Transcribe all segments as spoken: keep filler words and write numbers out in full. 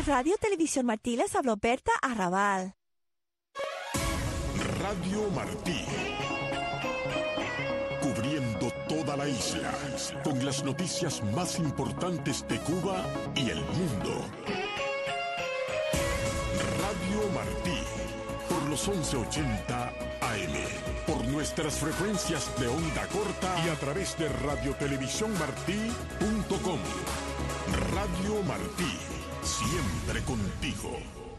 Radio Televisión Martí les habló Berta Arrabal. Radio Martí. Cubriendo toda la isla, con las noticias más importantes de Cuba y el mundo. Radio Martí, por los once ochenta A M, por nuestras frecuencias de onda corta y a través de radio televisión martí punto com. Radio Martí, siempre contigo.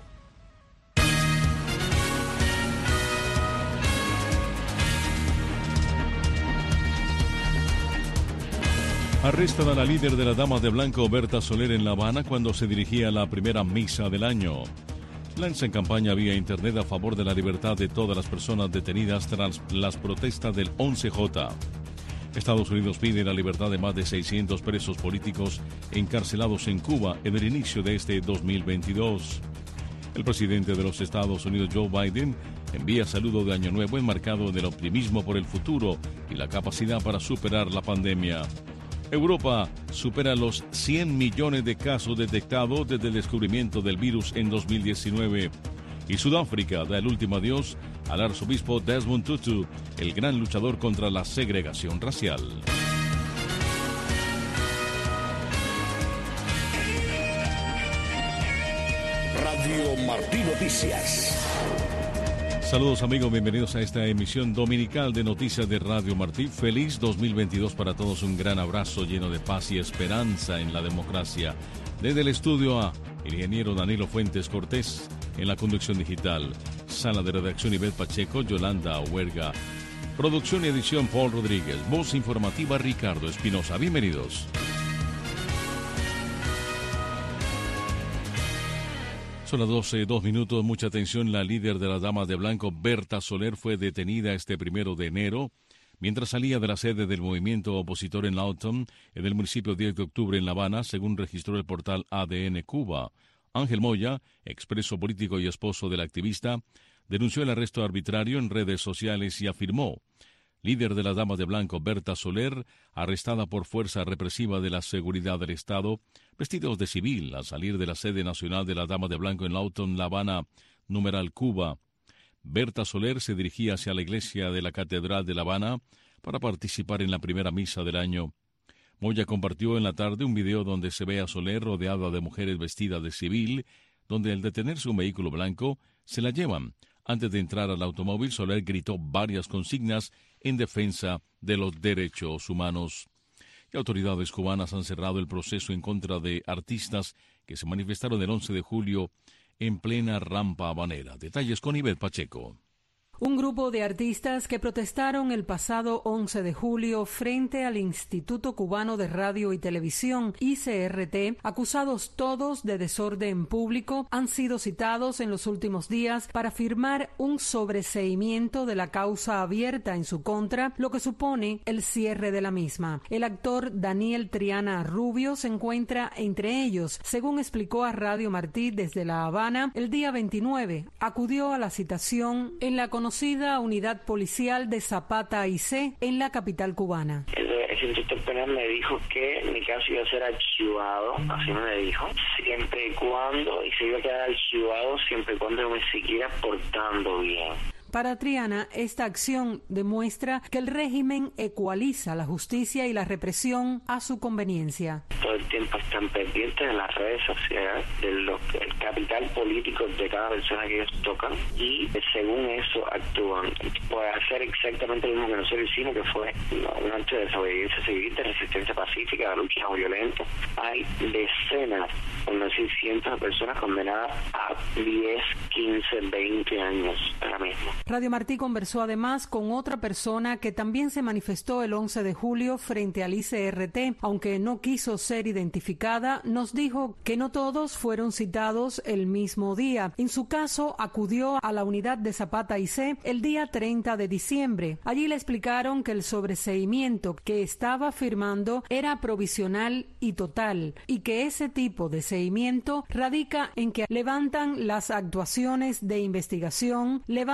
Arrestan a la líder de las Damas de Blanco, Berta Soler, en La Habana cuando se dirigía a la primera misa del año. Lanza en campaña vía internet a favor de la libertad de todas las personas detenidas tras las protestas del once J. Estados Unidos pide la libertad de más de seiscientos presos políticos encarcelados en Cuba en el inicio de este dos mil veintidós. El presidente de los Estados Unidos, Joe Biden, envía saludo de Año Nuevo enmarcado en el optimismo por el futuro y la capacidad para superar la pandemia. Europa supera los cien millones de casos detectados desde el descubrimiento del virus en dos mil diecinueve. Y Sudáfrica da el último adiós al arzobispo Desmond Tutu, el gran luchador contra la segregación racial. Radio Martí Noticias. Saludos amigos, bienvenidos a esta emisión dominical de Noticias de Radio Martí. Feliz dos mil veintidós para todos, un gran abrazo lleno de paz y esperanza en la democracia. Desde el estudio A, el ingeniero Danilo Fuentes Cortés, en la conducción digital, sala de redacción Ivette Pacheco, Yolanda Huerga, producción y edición Paul Rodríguez, voz informativa Ricardo Espinosa. Bienvenidos. Son las doce, dos minutos, mucha atención. La líder de las Damas de Blanco, Berta Soler, fue detenida este primero de enero mientras salía de la sede del movimiento opositor en Lawton, en el municipio diez de octubre en La Habana, según registró el portal A D N Cuba. Ángel Moya, expreso político y esposo del activista, denunció el arresto arbitrario en redes sociales y afirmó: líder de las Damas de Blanco, Berta Soler, arrestada por fuerza represiva de la seguridad del Estado, vestidos de civil, al salir de la sede nacional de las Damas de Blanco en Lawton, La Habana, numeral Cuba. Berta Soler se dirigía hacia la iglesia de la Catedral de La Habana para participar en la primera misa del año. Moya compartió en la tarde un video donde se ve a Soler rodeada de mujeres vestidas de civil, donde al detenerse un vehículo blanco, se la llevan. Antes de entrar al automóvil, Soler gritó varias consignas en defensa de los derechos humanos. Y autoridades cubanas han cerrado el proceso en contra de artistas que se manifestaron el once de julio en plena rampa habanera. Detalles con Ivette Pacheco. Un grupo de artistas que protestaron el pasado once de julio frente al Instituto Cubano de Radio y Televisión, I C R T, acusados todos de desorden público, han sido citados en los últimos días para firmar un sobreseimiento de la causa abierta en su contra, lo que supone el cierre de la misma. El actor Daniel Triana Rubio se encuentra entre ellos. Según explicó a Radio Martí desde La Habana, el día veintinueve acudió a la citación en la conocida unidad policial de Zapata y C en la capital cubana. El, el instructor penal me dijo que mi caso iba a ser archivado, así me dijo, siempre y cuando, y se iba a quedar archivado siempre y cuando me siguiera portando bien. Para Triana, esta acción demuestra que el régimen ecualiza la justicia y la represión a su conveniencia. Todo el tiempo están pendientes en las redes sociales del de capital político de cada persona que ellos tocan y según eso actúan. Puede hacer exactamente lo mismo que nosotros hicimos, que fue un acto de desobediencia civil, de resistencia pacífica, de lucha no violenta. Hay decenas, por no decir cientos de personas condenadas a diez, quince, veinte años ahora mismo. Radio Martí conversó además con otra persona que también se manifestó el once de julio frente al I C R T. Aunque no quiso ser identificada, nos dijo que no todos fueron citados el mismo día. En su caso, acudió a la unidad de Zapata y C el día treinta de diciembre. Allí le explicaron que el sobreseimiento que estaba firmando era provisional y total, y que ese tipo de seguimiento radica en que levantan las actuaciones de investigación, levantan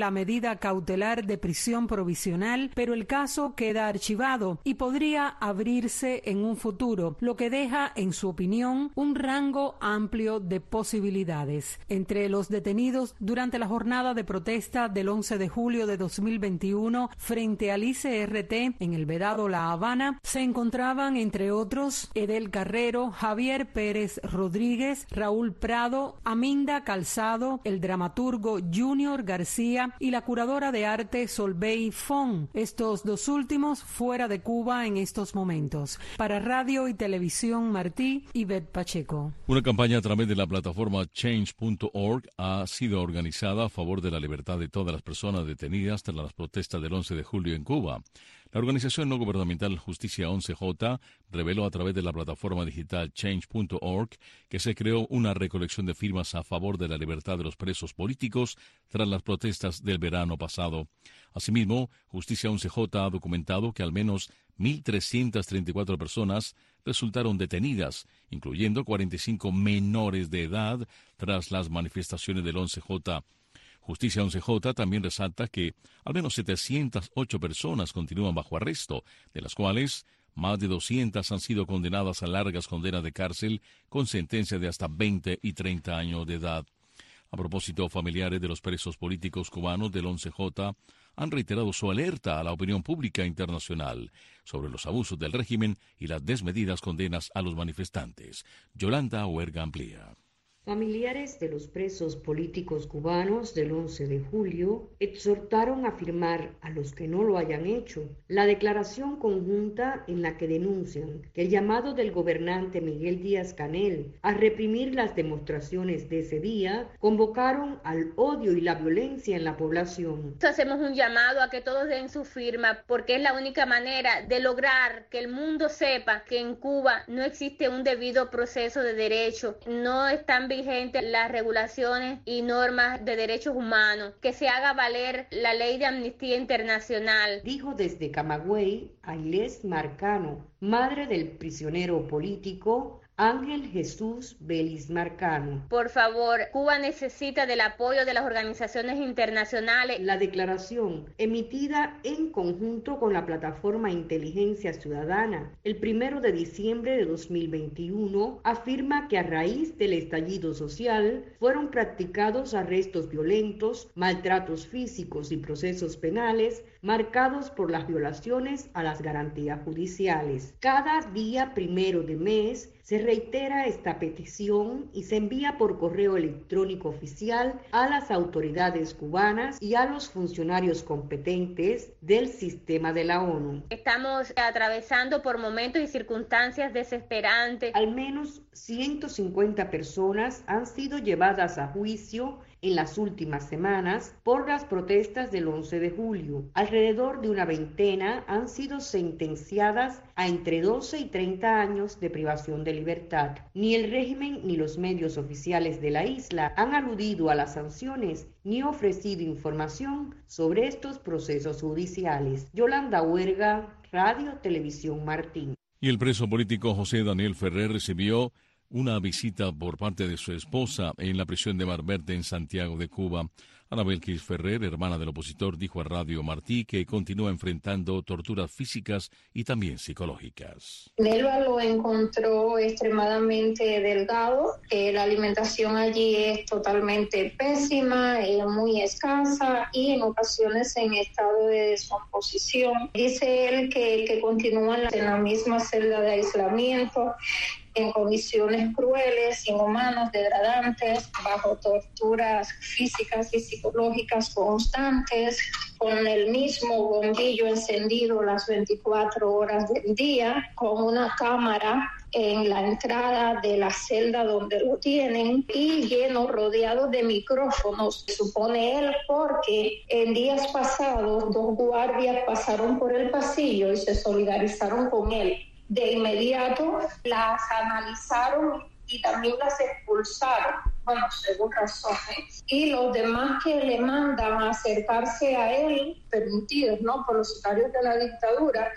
la medida cautelar de prisión provisional, pero el caso queda archivado y podría abrirse en un futuro, lo que deja, en su opinión, un rango amplio de posibilidades. Entre los detenidos durante la jornada de protesta del once de julio de dos mil veintiuno frente al I C R T en el Vedado La Habana se encontraban, entre otros, Edel Carrero, Javier Pérez Rodríguez, Raúl Prado, Aminda Calzado, el dramaturgo Junior García y la curadora de arte Solveig Fon, estos dos últimos fuera de Cuba en estos momentos. Para Radio y Televisión Martí, Ivette Pacheco. Una campaña a través de la plataforma change punto org ha sido organizada a favor de la libertad de todas las personas detenidas tras las protestas del once de julio en Cuba. La organización no gubernamental Justicia once J reveló a través de la plataforma digital change punto org que se creó una recolección de firmas a favor de la libertad de los presos políticos tras las protestas del verano pasado. Asimismo, Justicia once J ha documentado que al menos mil trescientas treinta y cuatro personas resultaron detenidas, incluyendo cuarenta y cinco menores de edad, tras las manifestaciones del once J. Justicia once J también resalta que al menos setecientas ocho personas continúan bajo arresto, de las cuales más de doscientas han sido condenadas a largas condenas de cárcel con sentencia de hasta veinte y treinta años de edad. A propósito, familiares de los presos políticos cubanos del once J han reiterado su alerta a la opinión pública internacional sobre los abusos del régimen y las desmedidas condenas a los manifestantes. Yolanda Huerga amplía. Familiares de los presos políticos cubanos del once de julio exhortaron a firmar, a los que no lo hayan hecho, la declaración conjunta en la que denuncian que el llamado del gobernante Miguel Díaz-Canel a reprimir las demostraciones de ese día convocaron al odio y la violencia en la población. Hacemos un llamado a que todos den su firma, porque es la única manera de lograr que el mundo sepa que en Cuba no existe un debido proceso de derecho, no están vigentes las regulaciones y normas de derechos humanos, que se haga valer la ley de Amnistía Internacional. Dijo desde Camagüey Ailés Marcano, madre del prisionero político Ángel Jesús Vélez Marcano. Por favor, Cuba necesita del apoyo de las organizaciones internacionales. La declaración, emitida en conjunto con la plataforma Inteligencia Ciudadana, el primero de diciembre de dos mil veintiuno, afirma que a raíz del estallido social fueron practicados arrestos violentos, maltratos físicos y procesos penales marcados por las violaciones a las garantías judiciales. Cada día primero de mes se reitera esta petición y se envía por correo electrónico oficial a las autoridades cubanas y a los funcionarios competentes del sistema de la ONU. Estamos atravesando por momentos y circunstancias desesperantes. Al menos ciento cincuenta personas han sido llevadas a juicio en las últimas semanas por las protestas del once de julio. Alrededor de una veintena han sido sentenciadas a entre doce y treinta años de privación de libertad. Ni el régimen ni los medios oficiales de la isla han aludido a las sanciones ni ofrecido información sobre estos procesos judiciales. Yolanda Huerga, Radio Televisión Martín. Y el preso político José Daniel Ferrer recibió una visita por parte de su esposa en la prisión de Mar Verde en Santiago de Cuba. Ana Belkis Ferrer, hermana del opositor, dijo a Radio Martí que continúa enfrentando torturas físicas y también psicológicas. Nelva lo encontró extremadamente delgado, eh, la alimentación allí es totalmente pésima, eh, muy escasa y en ocasiones en estado de descomposición. Dice él que, que continúa en la, en la misma celda de aislamiento, en condiciones crueles, inhumanas, degradantes, bajo torturas físicas y psicológicas constantes, con el mismo bombillo encendido las veinticuatro horas del día, con una cámara en la entrada de la celda donde lo tienen y lleno, rodeado de micrófonos, supone él, porque en días pasados dos guardias pasaron por el pasillo y se solidarizaron con él. De inmediato las analizaron y también las expulsaron, bueno, según razones. Y los demás que le mandan a acercarse a él, permitidos, ¿no?, por los sicarios de la dictadura,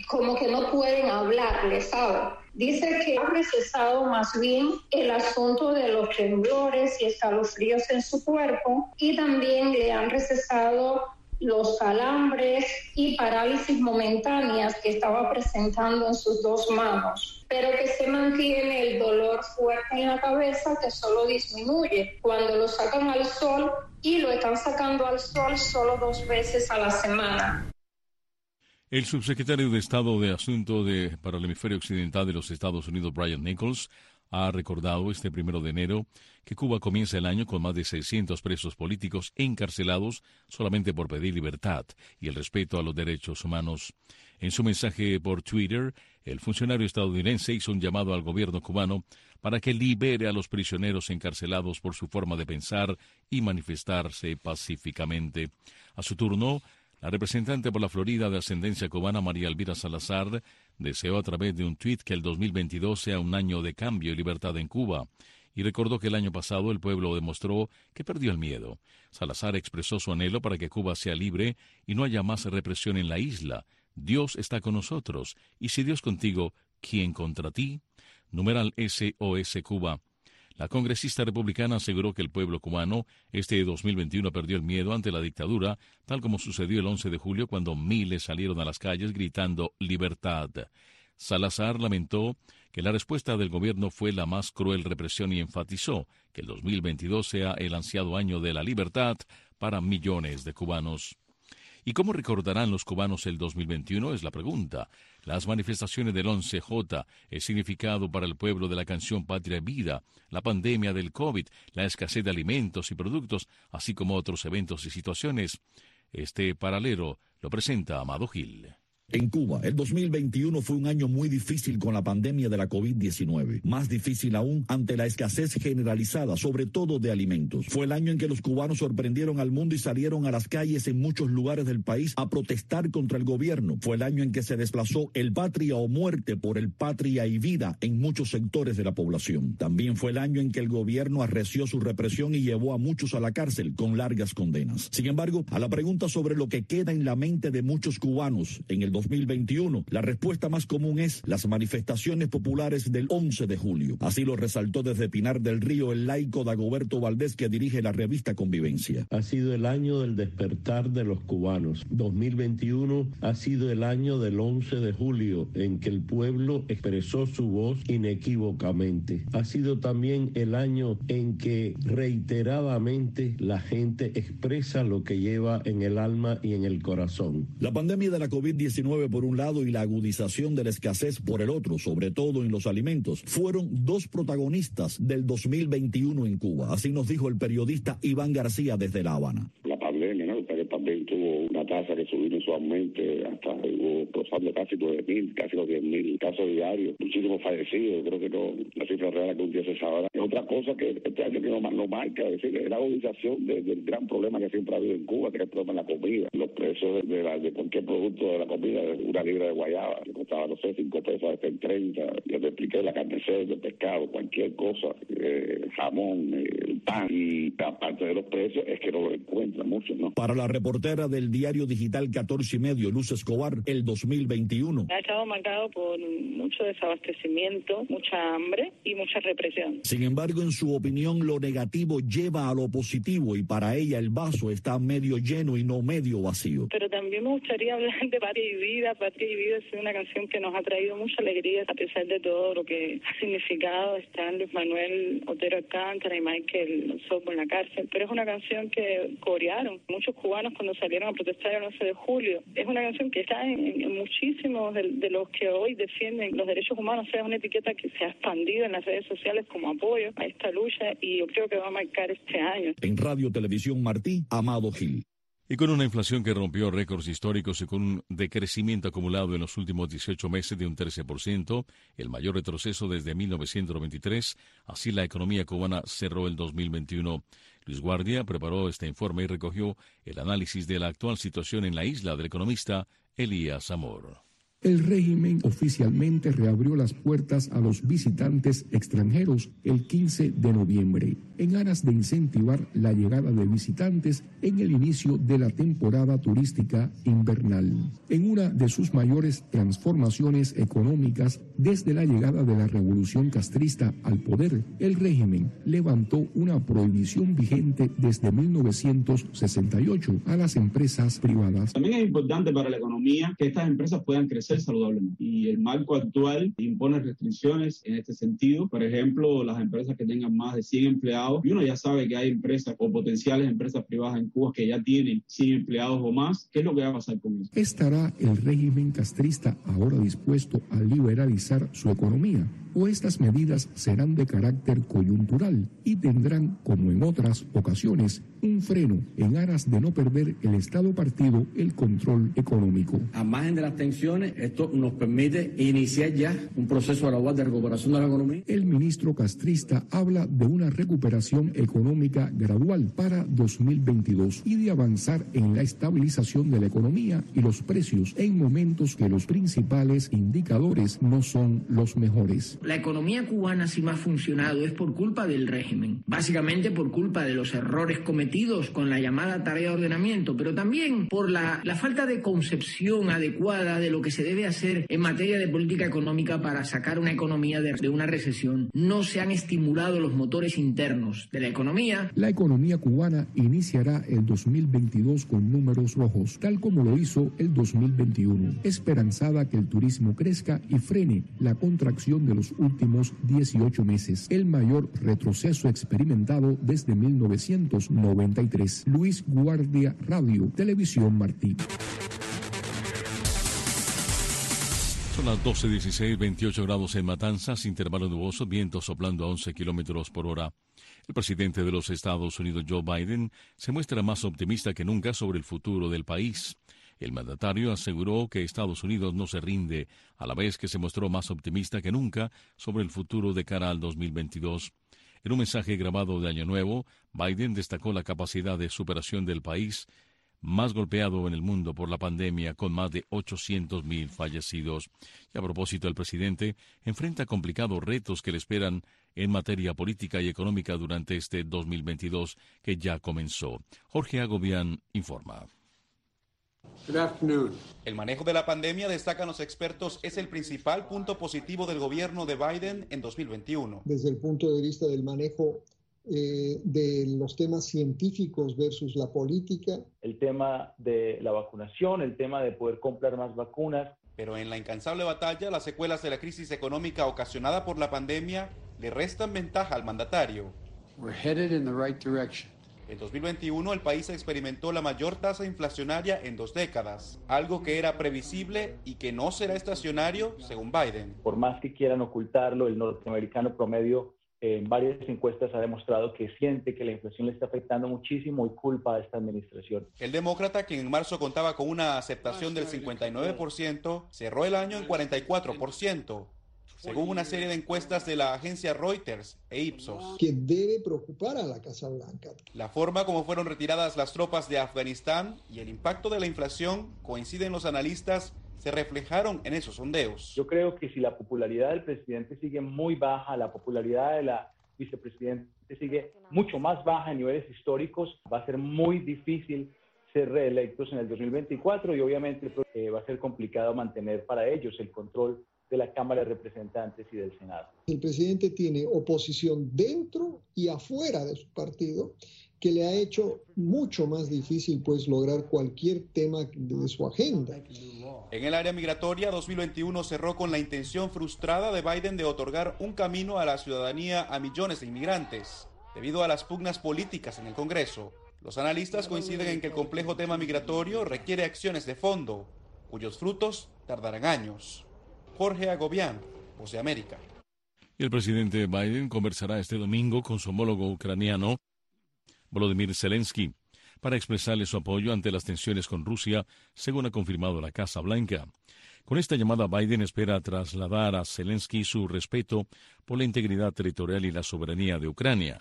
como que no pueden hablarle, ¿sabe? Dice que ha recesado más bien el asunto de los temblores y escalofríos en su cuerpo, y también le han recesado los calambres y parálisis momentáneas que estaba presentando en sus dos manos, pero que se mantiene el dolor fuerte en la cabeza, que solo disminuye cuando lo sacan al sol, y lo están sacando al sol solo dos veces a la semana. El subsecretario de Estado de Asuntos de, para el Hemisferio Occidental de los Estados Unidos, Brian Nichols, ha recordado este primero de enero que Cuba comienza el año con más de seiscientos presos políticos encarcelados solamente por pedir libertad y el respeto a los derechos humanos. En su mensaje por Twitter, el funcionario estadounidense hizo un llamado al gobierno cubano para que libere a los prisioneros encarcelados por su forma de pensar y manifestarse pacíficamente. A su turno, la representante por la Florida de ascendencia cubana, María Elvira Salazar, deseó a través de un tuit que el dos mil veintidós sea un año de cambio y libertad en Cuba, y recordó que el año pasado el pueblo demostró que perdió el miedo. Salazar expresó su anhelo para que Cuba sea libre y no haya más represión en la isla. Dios está con nosotros, y si Dios contigo, ¿quién contra ti? Numeral S O S Cuba. La congresista republicana aseguró que el pueblo cubano este dos mil veintiuno perdió el miedo ante la dictadura, tal como sucedió el once de julio cuando miles salieron a las calles gritando libertad. Salazar lamentó que la respuesta del gobierno fue la más cruel represión y enfatizó que el dos mil veintidós sea el ansiado año de la libertad para millones de cubanos. ¿Y cómo recordarán los cubanos el dos mil veintiuno? Es la pregunta. Las manifestaciones del once J, el significado para el pueblo de la canción Patria y Vida, la pandemia del COVID, la escasez de alimentos y productos, así como otros eventos y situaciones. Este paralelo lo presenta Amado Gil. En Cuba, el dos mil veintiuno fue un año muy difícil con la pandemia de la COVID diecinueve. Más difícil aún ante la escasez generalizada, sobre todo de alimentos. Fue el año en que los cubanos sorprendieron al mundo y salieron a las calles en muchos lugares del país a protestar contra el gobierno. Fue el año en que se desplazó el patria o muerte por el patria y vida en muchos sectores de la población. También fue el año en que el gobierno arreció su represión y llevó a muchos a la cárcel con largas condenas. Sin embargo, a la pregunta sobre lo que queda en la mente de muchos cubanos en el dos mil veintiuno, la respuesta más común es las manifestaciones populares del once de julio. Así lo resaltó desde Pinar del Río el laico Dagoberto Valdés, que dirige la revista Convivencia. Ha sido el año del despertar de los cubanos. dos mil veintiuno ha sido el año del once de julio, en que el pueblo expresó su voz inequívocamente. Ha sido también el año en que reiteradamente la gente expresa lo que lleva en el alma y en el corazón. La pandemia de la COVID diecinueve por un lado y la agudización de la escasez por el otro, sobre todo en los alimentos, fueron dos protagonistas del dos mil veintiuno en Cuba. Así nos dijo el periodista Iván García desde La Habana. La pandemia, ¿no? Que también tuvo una tasa que subió mensualmente hasta hubo rozando casi nueve mil, casi los diez mil casos diarios, muchísimos fallecidos. Creo que no, la cifra real que un día se sabrá. Es otra cosa que este año que no, no marca, es decir, es la agudización de, del gran problema que siempre ha habido en Cuba, que es el problema de la comida. Los precios de, de, la, de cualquier producto de la comida, una libra de guayaba que costaba, no sé, cinco pesos, hasta en treinta. Yo te expliqué la carne seca, el pescado, cualquier cosa, eh, jamón, eh, el pan, y aparte de los precios es que no lo encuentran muchos, ¿no? Para la reportera del diario digital catorce y medio, Luz Escobar, el dos mil veintiuno ha estado marcado por mucho desabastecimiento, mucha hambre y mucha represión. Sin embargo, en su opinión, lo negativo lleva a lo positivo y para ella el vaso está medio lleno y no medio vacío. Pero también me gustaría hablar de Patria y Vida. Patria y Vida es una canción que nos ha traído mucha alegría a pesar de todo lo que ha significado estar Luis Manuel Otero Alcántara y Michael Sokbo en la cárcel, pero es una canción que corearon muchos cubanos cuando salieron a protestar el once de julio. Es una canción que está en, en muchísimos de, de los que hoy defienden los derechos humanos. O sea, es una etiqueta que se ha expandido en las redes sociales como apoyo a esta lucha, y yo creo que va a marcar este año. En Radio Televisión Martí, Amado Gil. Y con una inflación que rompió récords históricos y con un decrecimiento acumulado en los últimos dieciocho meses de un trece por ciento, el mayor retroceso desde mil novecientos veintitrés, así la economía cubana cerró el dos mil veintiuno. Luis Guardia preparó este informe y recogió el análisis de la actual situación en la isla del economista Elías Amor. El régimen oficialmente reabrió las puertas a los visitantes extranjeros el quince de noviembre, en aras de incentivar la llegada de visitantes en el inicio de la temporada turística invernal. En una de sus mayores transformaciones económicas desde la llegada de la revolución castrista al poder, el régimen levantó una prohibición vigente desde mil novecientos sesenta y ocho a las empresas privadas. También es importante para la economía que estas empresas puedan crecer saludablemente. Y el marco actual impone restricciones en este sentido. Por ejemplo, las empresas que tengan más de cien empleados, y uno ya sabe que hay empresas o potenciales empresas privadas en Cuba que ya tienen cien empleados o más. ¿Qué es lo que va a pasar con eso? ¿Estará el régimen castrista ahora dispuesto a liberalizar su economía? ¿O estas medidas serán de carácter coyuntural y tendrán, como en otras ocasiones, un freno en aras de no perder el Estado partido el control económico? A margen de las tensiones, esto nos permite iniciar ya un proceso gradual de recuperación de la economía. El ministro castrista habla de una recuperación económica gradual para dos mil veintidós y de avanzar en la estabilización de la economía y los precios en momentos que los principales indicadores no son los mejores. La economía cubana, si no ha funcionado, es por culpa del régimen, básicamente por culpa de los errores cometidos con la llamada tarea de ordenamiento, pero también por la, la falta de concepción adecuada de lo que se debe hacer en materia de política económica para sacar una economía de, de una recesión. No se han estimulado los motores internos de la economía. La economía cubana iniciará el dos mil veintidós con números rojos, tal como lo hizo el dos mil veintiuno, esperanzada que el turismo crezca y frene la contracción de los últimos dieciocho meses, el mayor retroceso experimentado desde mil novecientos noventa y tres. Luis Guardia, Radio Televisión Martí. Son las doce dieciséis, veintiocho grados en Matanzas, intervalo nuboso, viento soplando a once kilómetros por hora. El presidente de los Estados Unidos, Joe Biden, se muestra más optimista que nunca sobre el futuro del país. El mandatario aseguró que Estados Unidos no se rinde, a la vez que se mostró más optimista que nunca sobre el futuro de cara al dos mil veintidós. En un mensaje grabado de Año Nuevo, Biden destacó la capacidad de superación del país, más golpeado en el mundo por la pandemia, con más de ochocientos mil fallecidos. Y a propósito, el presidente enfrenta complicados retos que le esperan en materia política y económica durante este dos mil veintidós que ya comenzó. Jorge Agobián informa. El manejo de la pandemia, destacan los expertos, es el principal punto positivo del gobierno de Biden en dos mil veintiuno. Desde el punto de vista del manejo eh, de los temas científicos versus la política. El tema de la vacunación, el tema de poder comprar más vacunas. Pero en la incansable batalla, las secuelas de la crisis económica ocasionada por la pandemia le restan ventaja al mandatario. We're headed in the right direction. En dos mil veintiuno el país experimentó la mayor tasa inflacionaria en dos décadas, algo que era previsible y que no será estacionario, según Biden. Por más que quieran ocultarlo, el norteamericano promedio eh, en varias encuestas ha demostrado que siente que la inflación le está afectando muchísimo y culpa a esta administración. El demócrata, quien en marzo contaba con una aceptación del cincuenta y nueve por ciento, cerró el año en cuarenta y cuatro por ciento. Según una serie de encuestas de la agencia Reuters e Ipsos. Que debe preocupar a la Casa Blanca. La forma como fueron retiradas las tropas de Afganistán y el impacto de la inflación, coinciden los analistas, se reflejaron en esos sondeos. Yo creo que si la popularidad del presidente sigue muy baja, la popularidad de la vicepresidenta sigue mucho más baja en niveles históricos, va a ser muy difícil ser reelectos en el dos mil veinticuatro y obviamente eh, va a ser complicado mantener para ellos el control de la Cámara de Representantes y del Senado. El presidente tiene oposición dentro y afuera de su partido que le ha hecho mucho más difícil pues lograr cualquier tema de su agenda. En el área migratoria, dos mil veintiuno cerró con la intención frustrada de Biden de otorgar un camino a la ciudadanía a millones de inmigrantes, debido a las pugnas políticas en el Congreso. Los analistas coinciden en que el complejo tema migratorio requiere acciones de fondo, cuyos frutos tardarán años. Jorge Agobián, Voz de América. Y el presidente Biden conversará este domingo con su homólogo ucraniano, Volodymyr Zelensky, para expresarle su apoyo ante las tensiones con Rusia, según ha confirmado la Casa Blanca. Con esta llamada, Biden espera trasladar a Zelensky su respeto por la integridad territorial y la soberanía de Ucrania,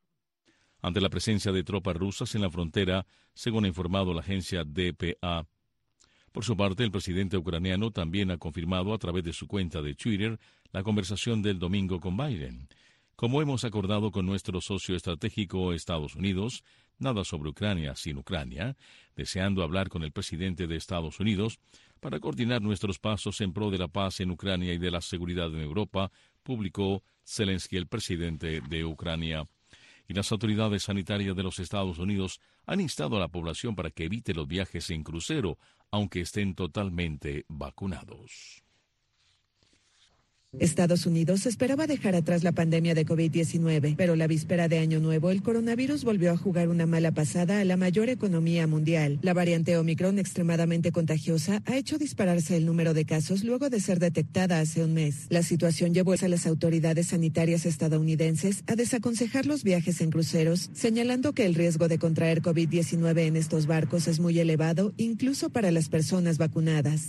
ante la presencia de tropas rusas en la frontera, según ha informado la agencia D P A. Por su parte, el presidente ucraniano también ha confirmado a través de su cuenta de Twitter la conversación del domingo con Biden. Como hemos acordado con nuestro socio estratégico Estados Unidos, nada sobre Ucrania sin Ucrania, deseando hablar con el presidente de Estados Unidos para coordinar nuestros pasos en pro de la paz en Ucrania y de la seguridad en Europa, publicó Zelensky, el presidente de Ucrania. Y las autoridades sanitarias de los Estados Unidos han instado a la población para que evite los viajes en crucero, aunque estén totalmente vacunados. Estados Unidos esperaba dejar atrás la pandemia de COVID diecinueve, pero la víspera de Año Nuevo el coronavirus volvió a jugar una mala pasada a la mayor economía mundial. La variante Omicron, extremadamente contagiosa, ha hecho dispararse el número de casos luego de ser detectada hace un mes. La situación llevó a las autoridades sanitarias estadounidenses a desaconsejar los viajes en cruceros, señalando que el riesgo de contraer COVID diecinueve en estos barcos es muy elevado, incluso para las personas vacunadas.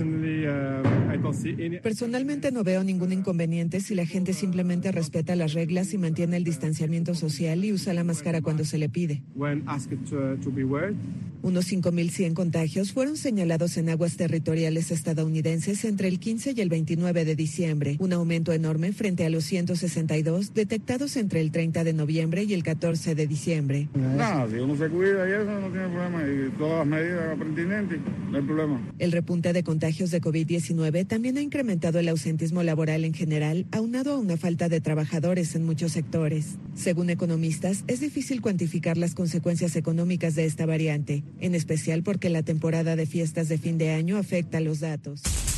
Personalmente no veo ningún inconveniente si la gente simplemente respeta las reglas y mantiene el distanciamiento social y usa la máscara cuando se le pide. Unos cinco mil cien contagios fueron señalados en aguas territoriales estadounidenses entre el quince y el veintinueve de diciembre, un aumento enorme frente a los ciento sesenta y dos detectados entre el treinta de noviembre y el catorce de diciembre. No, si uno se cuida y eso no tiene problema, y todas las medidas pertinentes, no hay problema. El repunte de contagios de COVID diecinueve también ha incrementado el ausentismo laboral en general, aunado a una falta de trabajadores en muchos sectores. Según economistas, es difícil cuantificar las consecuencias económicas de esta variante, en especial porque la temporada de fiestas de fin de año afecta a los datos.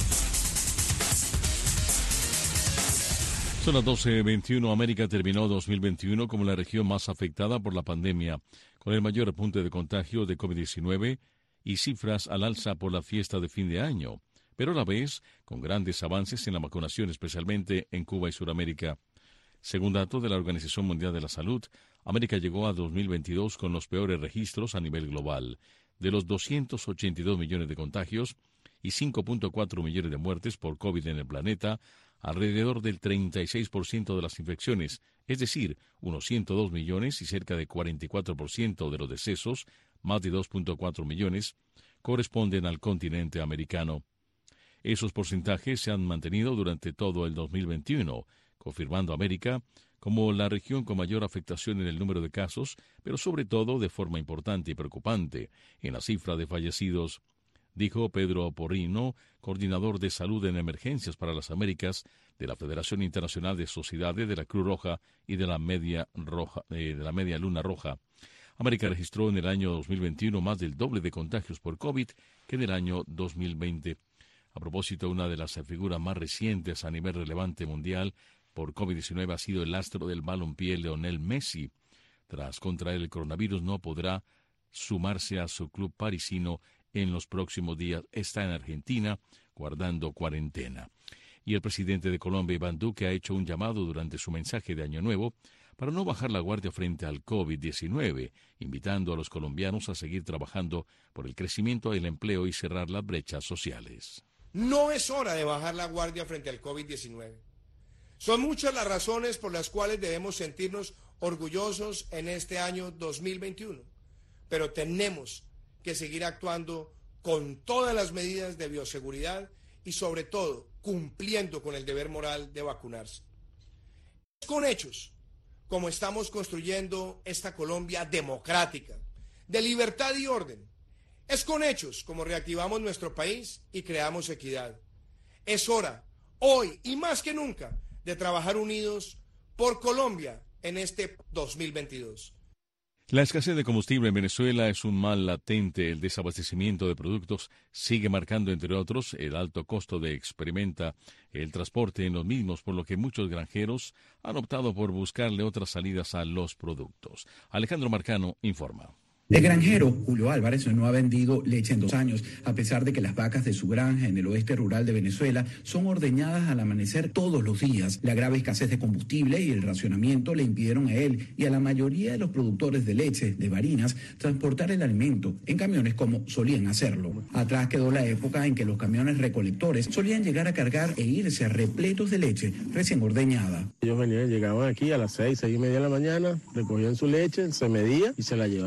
Son las doce veintiuno. América terminó dos mil veintiuno como la región más afectada por la pandemia, con el mayor repunte de contagio de COVID diecinueve y cifras al alza por la fiesta de fin de año, pero a la vez con grandes avances en la vacunación, especialmente en Cuba y Sudamérica. Según datos de la Organización Mundial de la Salud, América llegó a dos mil veintidós con los peores registros a nivel global. De los doscientos ochenta y dos millones de contagios y cinco punto cuatro millones de muertes por COVID en el planeta, alrededor del treinta y seis por ciento de las infecciones, es decir, unos ciento dos millones y cerca de cuarenta y cuatro por ciento de los decesos, más de dos punto cuatro millones, corresponden al continente americano. Esos porcentajes se han mantenido durante todo el dos mil veintiuno, confirmando a América como la región con mayor afectación en el número de casos, pero sobre todo de forma importante y preocupante en la cifra de fallecidos, dijo Pedro Porrino, coordinador de salud en emergencias para las Américas de la Federación Internacional de Sociedades de la Cruz Roja y de la Media Roja, eh, de la Media Luna Roja. América registró en el año dos mil veintiuno más del doble de contagios por COVID que en el año dos mil veinte. A propósito, una de las figuras más recientes a nivel relevante mundial por COVID diecinueve ha sido el astro del balompié Lionel Messi. Tras contraer el coronavirus, no podrá sumarse a su club parisino en los próximos días. Está en Argentina, guardando cuarentena. Y el presidente de Colombia, Iván Duque, ha hecho un llamado durante su mensaje de Año Nuevo para no bajar la guardia frente al COVID diecinueve, invitando a los colombianos a seguir trabajando por el crecimiento del empleo y cerrar las brechas sociales. No es hora de bajar la guardia frente al COVID diecinueve. Son muchas las razones por las cuales debemos sentirnos orgullosos en este año dos mil veintiuno, pero tenemos que seguir actuando con todas las medidas de bioseguridad y sobre todo cumpliendo con el deber moral de vacunarse. Es con hechos como estamos construyendo esta Colombia democrática, de libertad y orden. Es con hechos como reactivamos nuestro país y creamos equidad. Es hora, hoy y más que nunca, de trabajar unidos por Colombia en este dos mil veintidós. La escasez de combustible en Venezuela es un mal latente. El desabastecimiento de productos sigue marcando, entre otros, el alto costo de experimenta el transporte en los mismos, por lo que muchos granjeros han optado por buscarle otras salidas a los productos. Alejandro Marcano informa. El granjero Julio Álvarez no ha vendido leche en dos años, a pesar de que las vacas de su granja en el oeste rural de Venezuela son ordeñadas al amanecer todos los días. La grave escasez de combustible y el racionamiento le impidieron a él y a la mayoría de los productores de leche, de Barinas, transportar el alimento en camiones como solían hacerlo. Atrás quedó la época en que los camiones recolectores solían llegar a cargar e irse repletos de leche recién ordeñada. Ellos venían, llegaban aquí a las seis, seis y media de la mañana, recogían su leche, se medía y se la llevaban. Bueno,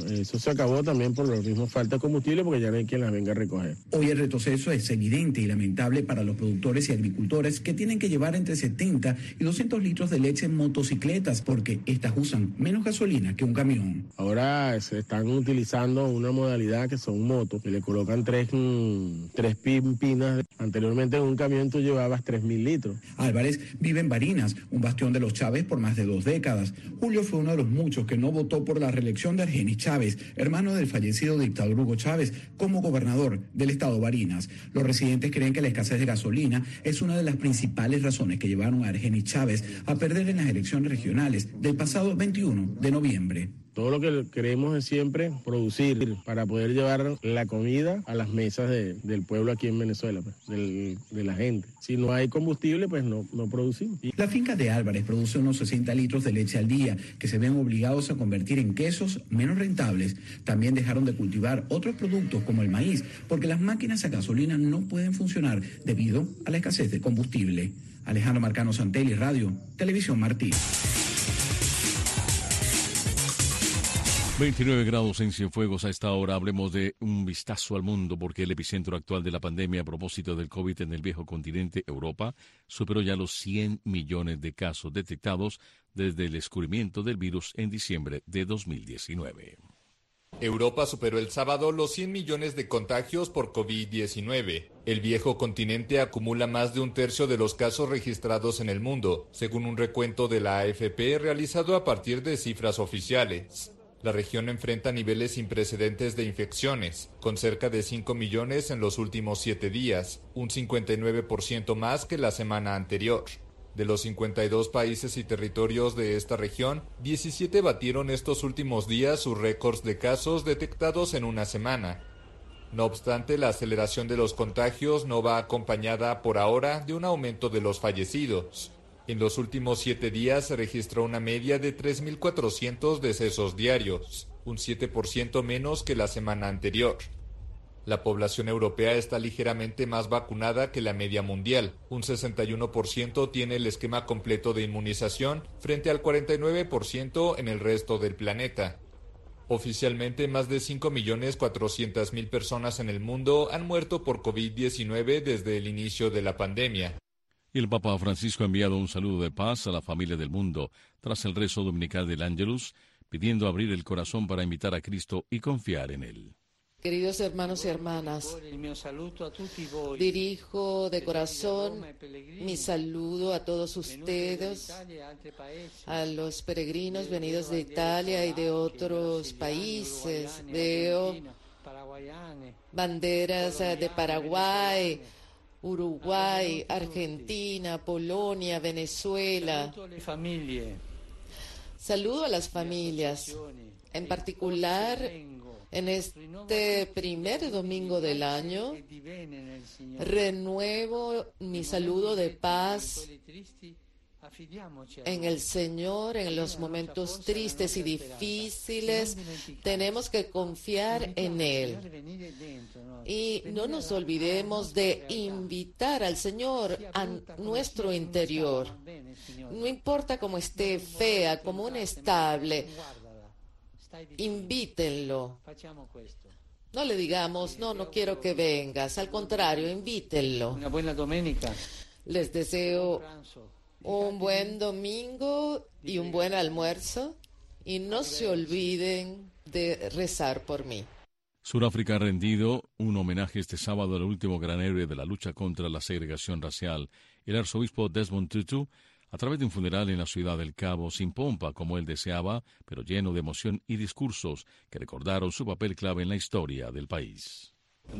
eso se acabó también por los mismos falta de combustible porque ya no hay quien las venga a recoger. Hoy el retroceso es evidente y lamentable para los productores y agricultores que tienen que llevar entre setenta y doscientos litros de leche en motocicletas porque estas usan menos gasolina que un camión. Ahora se están utilizando una modalidad que son motos, que le colocan tres, mmm, tres pinas. Anteriormente en un camión tú llevabas tres mil litros. Álvarez vive en Barinas, un bastión de los Chávez por más de dos décadas. Julio fue uno de los muchos que no votó por la reelección de Argenis Chávez, hermano del fallecido dictador Hugo Chávez, como gobernador del estado Barinas. Los residentes creen que la escasez de gasolina es una de las principales razones que llevaron a Argenis Chávez a perder en las elecciones regionales del pasado veintiuno de noviembre. Todo lo que queremos es siempre producir para poder llevar la comida a las mesas de, del pueblo aquí en Venezuela, pues, del, de la gente. Si no hay combustible, pues no, no producimos. La finca de Álvarez produce unos sesenta litros de leche al día, que se ven obligados a convertir en quesos menos rentables. También dejaron de cultivar otros productos como el maíz, porque las máquinas a gasolina no pueden funcionar debido a la escasez de combustible. Alejandro Marcano Santelli, Radio, Televisión Martí. veintinueve grados en Cienfuegos a esta hora. Hablemos de un vistazo al mundo porque el epicentro actual de la pandemia a propósito del COVID en el viejo continente, Europa, superó ya los cien millones de casos detectados desde el descubrimiento del virus en diciembre de dos mil diecinueve. Europa superó el sábado los cien millones de contagios por COVID diecinueve. El viejo continente acumula más de un tercio de los casos registrados en el mundo, según un recuento de la A F P realizado a partir de cifras oficiales. La región enfrenta niveles sin precedentes de infecciones, con cerca de cinco millones en los últimos siete días, un cincuenta y nueve por ciento más que la semana anterior. De los cincuenta y dos países y territorios de esta región, diecisiete batieron estos últimos días sus récords de casos detectados en una semana. No obstante, la aceleración de los contagios no va acompañada por ahora de un aumento de los fallecidos. En los últimos siete días se registró una media de tres mil cuatrocientos decesos diarios, un siete por ciento menos que la semana anterior. La población europea está ligeramente más vacunada que la media mundial. Un sesenta y uno por ciento tiene el esquema completo de inmunización frente al cuarenta y nueve por ciento en el resto del planeta. Oficialmente, más de cinco millones cuatrocientas mil personas en el mundo han muerto por COVID diecinueve desde el inicio de la pandemia. Y el Papa Francisco ha enviado un saludo de paz a la familia del mundo tras el rezo dominical del Ángelus, pidiendo abrir el corazón para invitar a Cristo y confiar en Él. Queridos hermanos y hermanas, dirijo de corazón mi saludo a todos ustedes, a los peregrinos venidos de Italia y de otros países. Veo banderas de Paraguay, Uruguay, Argentina, Polonia, Venezuela. Saludo a las familias, en particular en este primer domingo del año. Renuevo mi saludo de paz en el Señor. En los momentos tristes y difíciles tenemos que confiar en Él. Y no nos olvidemos de invitar al Señor a nuestro interior. No importa cómo esté fea, cómo inestable, invítenlo. No le digamos, no, no quiero que vengas. Al contrario, invítenlo. Una buena domenica. Les deseo un buen domingo y un buen almuerzo. Y no se olviden de rezar por mí. Sudáfrica ha rendido un homenaje este sábado al último gran héroe de la lucha contra la segregación racial, el arzobispo Desmond Tutu, a través de un funeral en la ciudad del Cabo, sin pompa como él deseaba, pero lleno de emoción y discursos que recordaron su papel clave en la historia del país.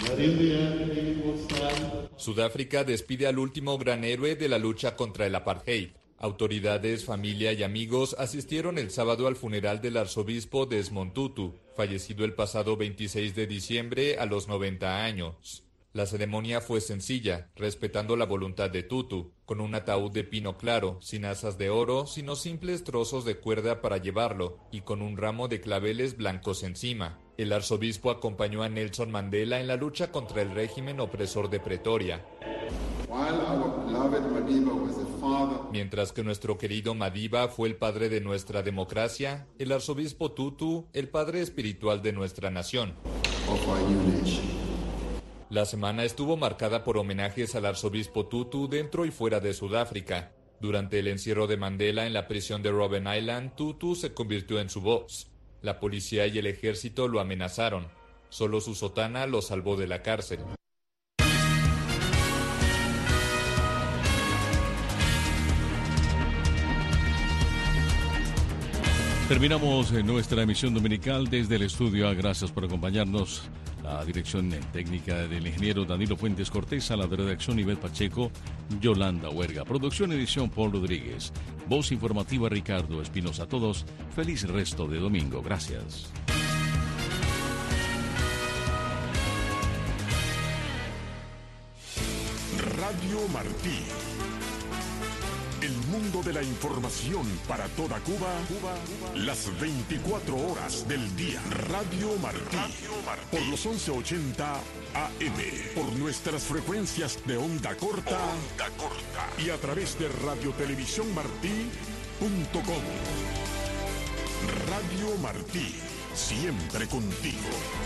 Sudáfrica despide al último gran héroe de la lucha contra el apartheid. Autoridades, familia y amigos asistieron el sábado al funeral del arzobispo Desmond Tutu, fallecido el pasado veintiséis de diciembre a los noventa años. La ceremonia fue sencilla, respetando la voluntad de Tutu, con un ataúd de pino claro, sin asas de oro, sino simples trozos de cuerda para llevarlo, y con un ramo de claveles blancos encima. El arzobispo acompañó a Nelson Mandela en la lucha contra el régimen opresor de Pretoria. Mientras que nuestro querido Madiba fue el padre de nuestra democracia, el arzobispo Tutu, el padre espiritual de nuestra nación. La semana estuvo marcada por homenajes al arzobispo Tutu dentro y fuera de Sudáfrica. Durante el encierro de Mandela en la prisión de Robben Island, Tutu se convirtió en su voz. La policía y el ejército lo amenazaron. Solo su sotana lo salvó de la cárcel. Terminamos nuestra emisión dominical desde el estudio A. Gracias por acompañarnos. La dirección técnica del ingeniero Danilo Fuentes Cortés, a la redacción Ivette Pacheco, Yolanda Huerga. Producción edición Paul Rodríguez. Voz informativa Ricardo Espinosa. A todos, feliz resto de domingo. Gracias. Radio Martí. El mundo de la información para toda Cuba, Cuba, las veinticuatro horas del día. Radio Martí, Radio Martí. Por los once ochenta A M, por nuestras frecuencias de onda corta, onda corta. Y a través de radiotelevisión martí punto com. Radio Martí, siempre contigo.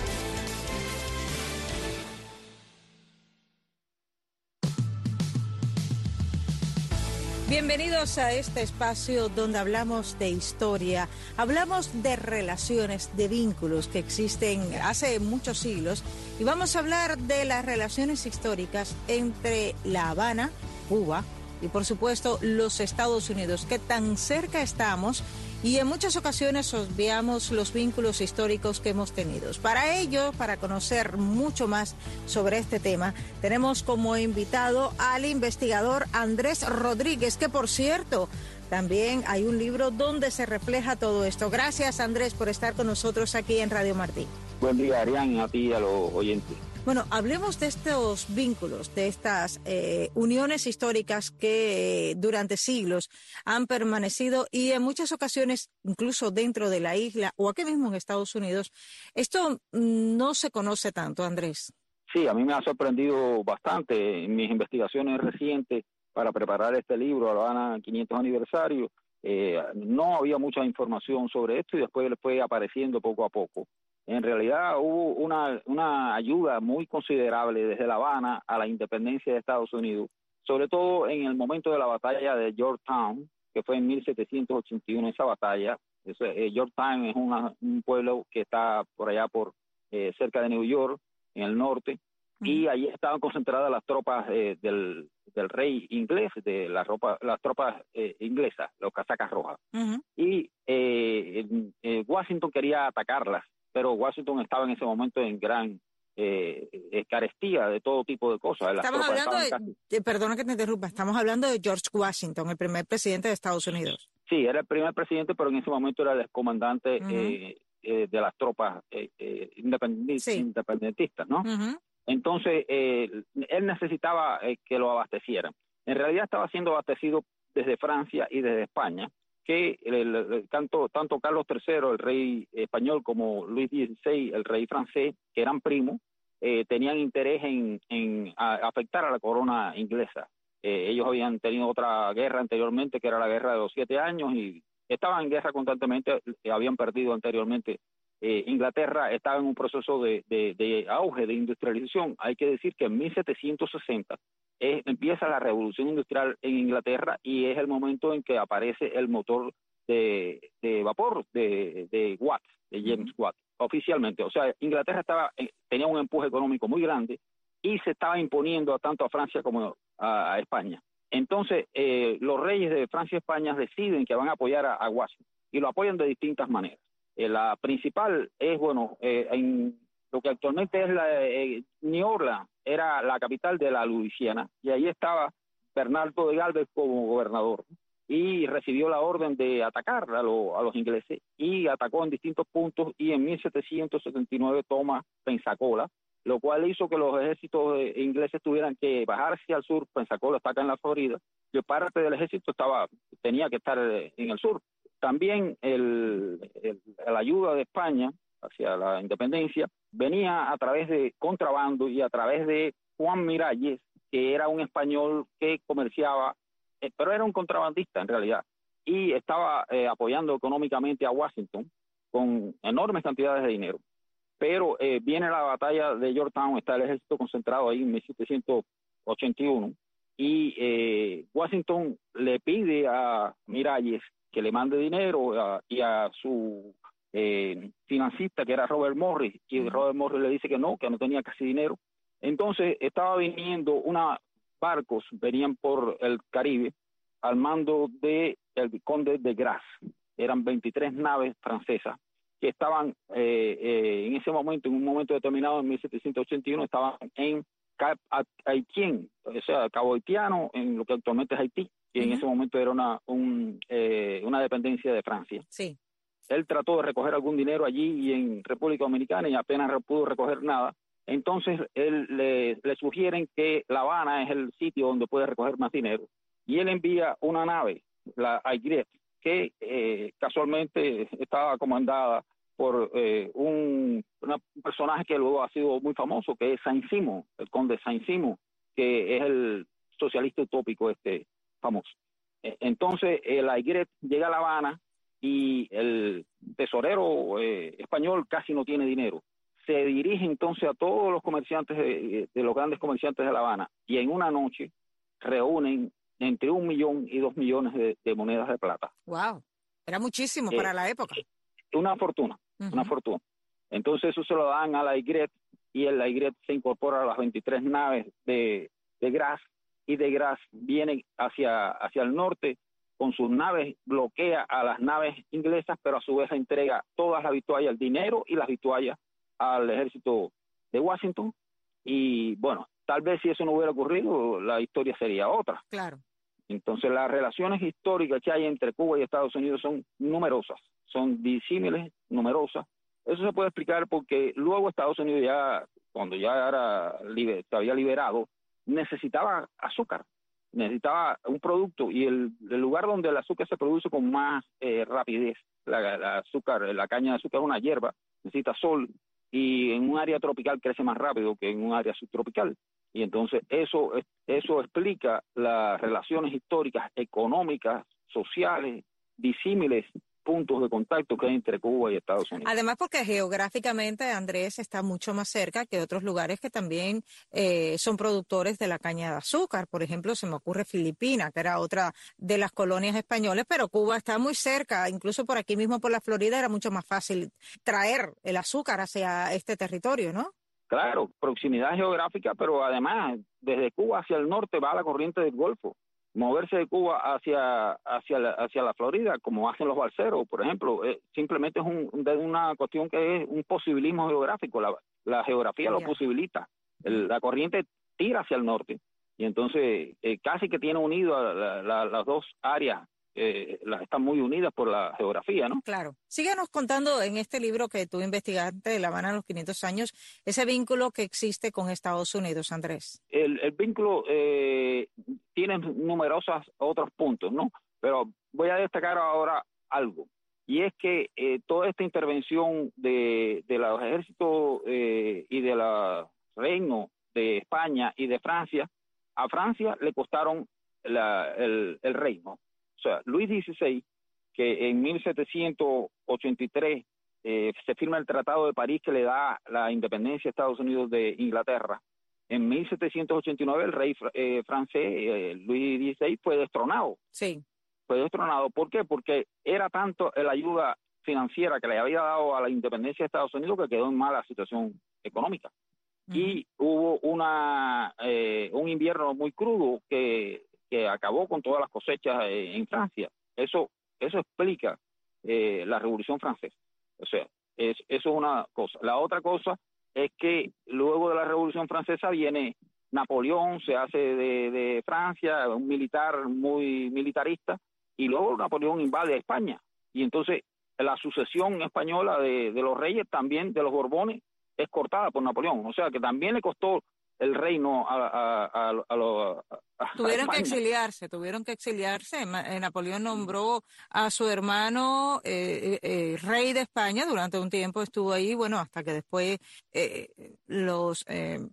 Bienvenidos a este espacio donde hablamos de historia, hablamos de relaciones, de vínculos que existen hace muchos siglos y vamos a hablar de las relaciones históricas entre La Habana, Cuba y por supuesto los Estados Unidos, que tan cerca estamos y en muchas ocasiones obviamos los vínculos históricos que hemos tenido. Para ello, para conocer mucho más sobre este tema, tenemos como invitado al investigador Andrés Rodríguez, que por cierto, también hay un libro donde se refleja todo esto. Gracias, Andrés, por estar con nosotros aquí en Radio Martí. Buen día, Arián, a ti y a los oyentes. Bueno, hablemos de estos vínculos, de estas eh, uniones históricas que eh, durante siglos han permanecido y en muchas ocasiones, incluso dentro de la isla o aquí mismo en Estados Unidos, esto no se conoce tanto, Andrés. Sí, a mí me ha sorprendido bastante en mis investigaciones recientes para preparar este libro, La Habana quinientos aniversario. Eh, no había mucha información sobre esto y después le fue apareciendo poco a poco. En realidad hubo una, una ayuda muy considerable desde La Habana a la independencia de Estados Unidos, sobre todo en el momento de la batalla de Yorktown, que fue en mil setecientos ochenta y uno esa batalla. Eso, eh, Yorktown es una, un pueblo que está por allá por eh, cerca de New York, en el norte, uh-huh. y allí estaban concentradas las tropas eh, del, del rey inglés, de la ropa, las tropas eh, inglesas, los casacas rojas. Uh-huh. Y eh, eh, Washington quería atacarlas, pero Washington estaba en ese momento en gran eh, carestía de todo tipo de cosas. Las estamos hablando de, casi... de, perdona que te interrumpa, estamos hablando de George Washington, el primer presidente de Estados Unidos. Sí, era el primer presidente, pero en ese momento era el comandante uh-huh. eh, eh, de las tropas eh, eh, independent, sí. independentistas, ¿no? Uh-huh. Entonces, eh, él necesitaba eh, que lo abastecieran. En realidad estaba siendo abastecido desde Francia y desde España, que el, el, el, tanto, tanto Carlos tercero, el rey español, como Luis dieciséis, el rey francés, que eran primos, eh, tenían interés en, en a, afectar a la corona inglesa. Eh, ellos habían tenido otra guerra anteriormente, que era la guerra de los siete años, y estaban en guerra constantemente, eh, habían perdido anteriormente. Eh, Inglaterra estaba en un proceso de, de, de auge, de industrialización. Hay que decir que en mil setecientos sesenta eh, empieza la revolución industrial en Inglaterra y es el momento en que aparece el motor de, de vapor de, de Watt, de James uh-huh. Watt, oficialmente. O sea, Inglaterra estaba eh, tenía un empuje económico muy grande y se estaba imponiendo tanto a Francia como a, a España. Entonces, eh, los reyes de Francia y España deciden que van a apoyar a, a Washington y lo apoyan de distintas maneras. Eh, la principal es, bueno, eh, en lo que actualmente es la eh, New Orleans, era la capital de la Luisiana, y ahí estaba Bernardo de Galvez como gobernador, y recibió la orden de atacar a, lo, a los ingleses, y atacó en distintos puntos, y en mil setecientos setenta y nueve toma Pensacola, lo cual hizo que los ejércitos ingleses tuvieran que bajarse al sur. Pensacola está acá en la Florida, y parte del ejército estaba tenía que estar en el sur. También el, el, la ayuda de España hacia la independencia venía a través de contrabando y a través de Juan Miralles, que era un español que comerciaba, eh, pero era un contrabandista en realidad, y estaba eh, apoyando económicamente a Washington con enormes cantidades de dinero. Pero eh, viene la batalla de Yorktown, está el ejército concentrado ahí en mil setecientos ochenta y uno, y eh, Washington le pide a Miralles que le mande dinero a, y a su eh, financista, que era Robert Morris, y uh-huh. Robert Morris le dice que no, que no tenía casi dinero. Entonces estaba viniendo unos barcos, venían por el Caribe, al mando de el conde de Grasse. Eran veintitrés naves francesas que estaban eh, eh, en ese momento, en un momento determinado, en mil setecientos ochenta y uno, estaban en Cap Haitien, o sea, Cabo Haitiano, en lo que actualmente es Haití, y uh-huh. en ese momento era una, un, eh, una dependencia de Francia. Sí. Él trató de recoger algún dinero allí y en República Dominicana y apenas pudo recoger nada. Entonces él le, le sugieren que La Habana es el sitio donde puede recoger más dinero, y él envía una nave, la Aigret, que eh, casualmente estaba comandada por eh, un, un personaje que luego ha sido muy famoso, que es Saint-Simon, el conde Saint-Simon, que es el socialista utópico este famoso. Eh, entonces el Aigret llega a La Habana y el tesorero eh, español casi no tiene dinero. Se dirige entonces a todos los comerciantes, de, de los grandes comerciantes de La Habana, y en una noche reúnen entre un millón y dos millones de, de monedas de plata. Wow, era muchísimo eh, para la época. Una fortuna, uh-huh. una fortuna. Entonces eso se lo dan a la Aigret, y el Aigret se incorpora a las veintitrés naves de, de Grasse, y de Grasse viene hacia, hacia el norte con sus naves, bloquea a las naves inglesas, pero a su vez entrega todas las vituallas, el dinero y las vituallas al ejército de Washington. Y bueno, tal vez si eso no hubiera ocurrido, la historia sería otra. Claro. Entonces las relaciones históricas que hay entre Cuba y Estados Unidos son numerosas, son disímiles, numerosas. Eso se puede explicar porque luego Estados Unidos ya, cuando ya era liber, se había liberado, necesitaba azúcar, necesitaba un producto, y el, el lugar donde el azúcar se produce con más eh, rapidez, la, la azúcar, la caña de azúcar es una hierba, necesita sol, y en un área tropical crece más rápido que en un área subtropical. Y entonces eso, eso explica las relaciones históricas, económicas, sociales, disímiles puntos de contacto que hay entre Cuba y Estados Unidos. Además, porque geográficamente Andrés está mucho más cerca que otros lugares que también eh, son productores de la caña de azúcar. Por ejemplo, se me ocurre Filipinas, que era otra de las colonias españolas, pero Cuba está muy cerca. Incluso por aquí mismo, por la Florida, era mucho más fácil traer el azúcar hacia este territorio, ¿no? Claro, proximidad geográfica, pero además, desde Cuba hacia el norte va la corriente del Golfo. Moverse de Cuba hacia hacia la, hacia la Florida, como hacen los balseros, por ejemplo, eh, simplemente es un, de una cuestión que es un posibilismo geográfico. La, la geografía yeah. lo posibilita. El, la corriente tira hacia el norte, y entonces eh, casi que tiene unido a la, la, las dos áreas. Eh, las están muy unidas por la geografía, ¿no? Claro. Síganos contando en este libro que tú investigaste, de La Habana en los quinientos años, ese vínculo que existe con Estados Unidos, Andrés. El, el vínculo eh, tiene numerosos otros puntos, ¿no? Pero voy a destacar ahora algo, y es que eh, toda esta intervención de, de los ejércitos eh, y de la reino de España y de Francia, a Francia le costaron la, el, el reino. O sea, Luis dieciséis, que en mil setecientos ochenta y tres eh, se firma el Tratado de París que le da la independencia a Estados Unidos de Inglaterra. En mil setecientos ochenta y nueve el rey eh, francés, eh, Luis dieciséis, fue destronado. Sí. Fue destronado. ¿Por qué? Porque era tanto la ayuda financiera que le había dado a la independencia de Estados Unidos que quedó en mala situación económica. Uh-huh. Y hubo una eh, un invierno muy crudo que que acabó con todas las cosechas eh, en Francia. Eso eso explica eh, la Revolución Francesa. O sea, es, eso es una cosa. La otra cosa es que luego de la Revolución Francesa viene Napoleón, se hace de, de Francia, un militar muy militarista, y luego Napoleón invade a España. Y entonces la sucesión española de, de los reyes, también de los Borbones, es cortada por Napoleón. O sea, que también le costó el reino a, a, a, a, lo, a tuvieron a que exiliarse, tuvieron que exiliarse. Napoleón nombró a su hermano eh, eh, rey de España, durante un tiempo estuvo ahí, bueno, hasta que después eh, los eh,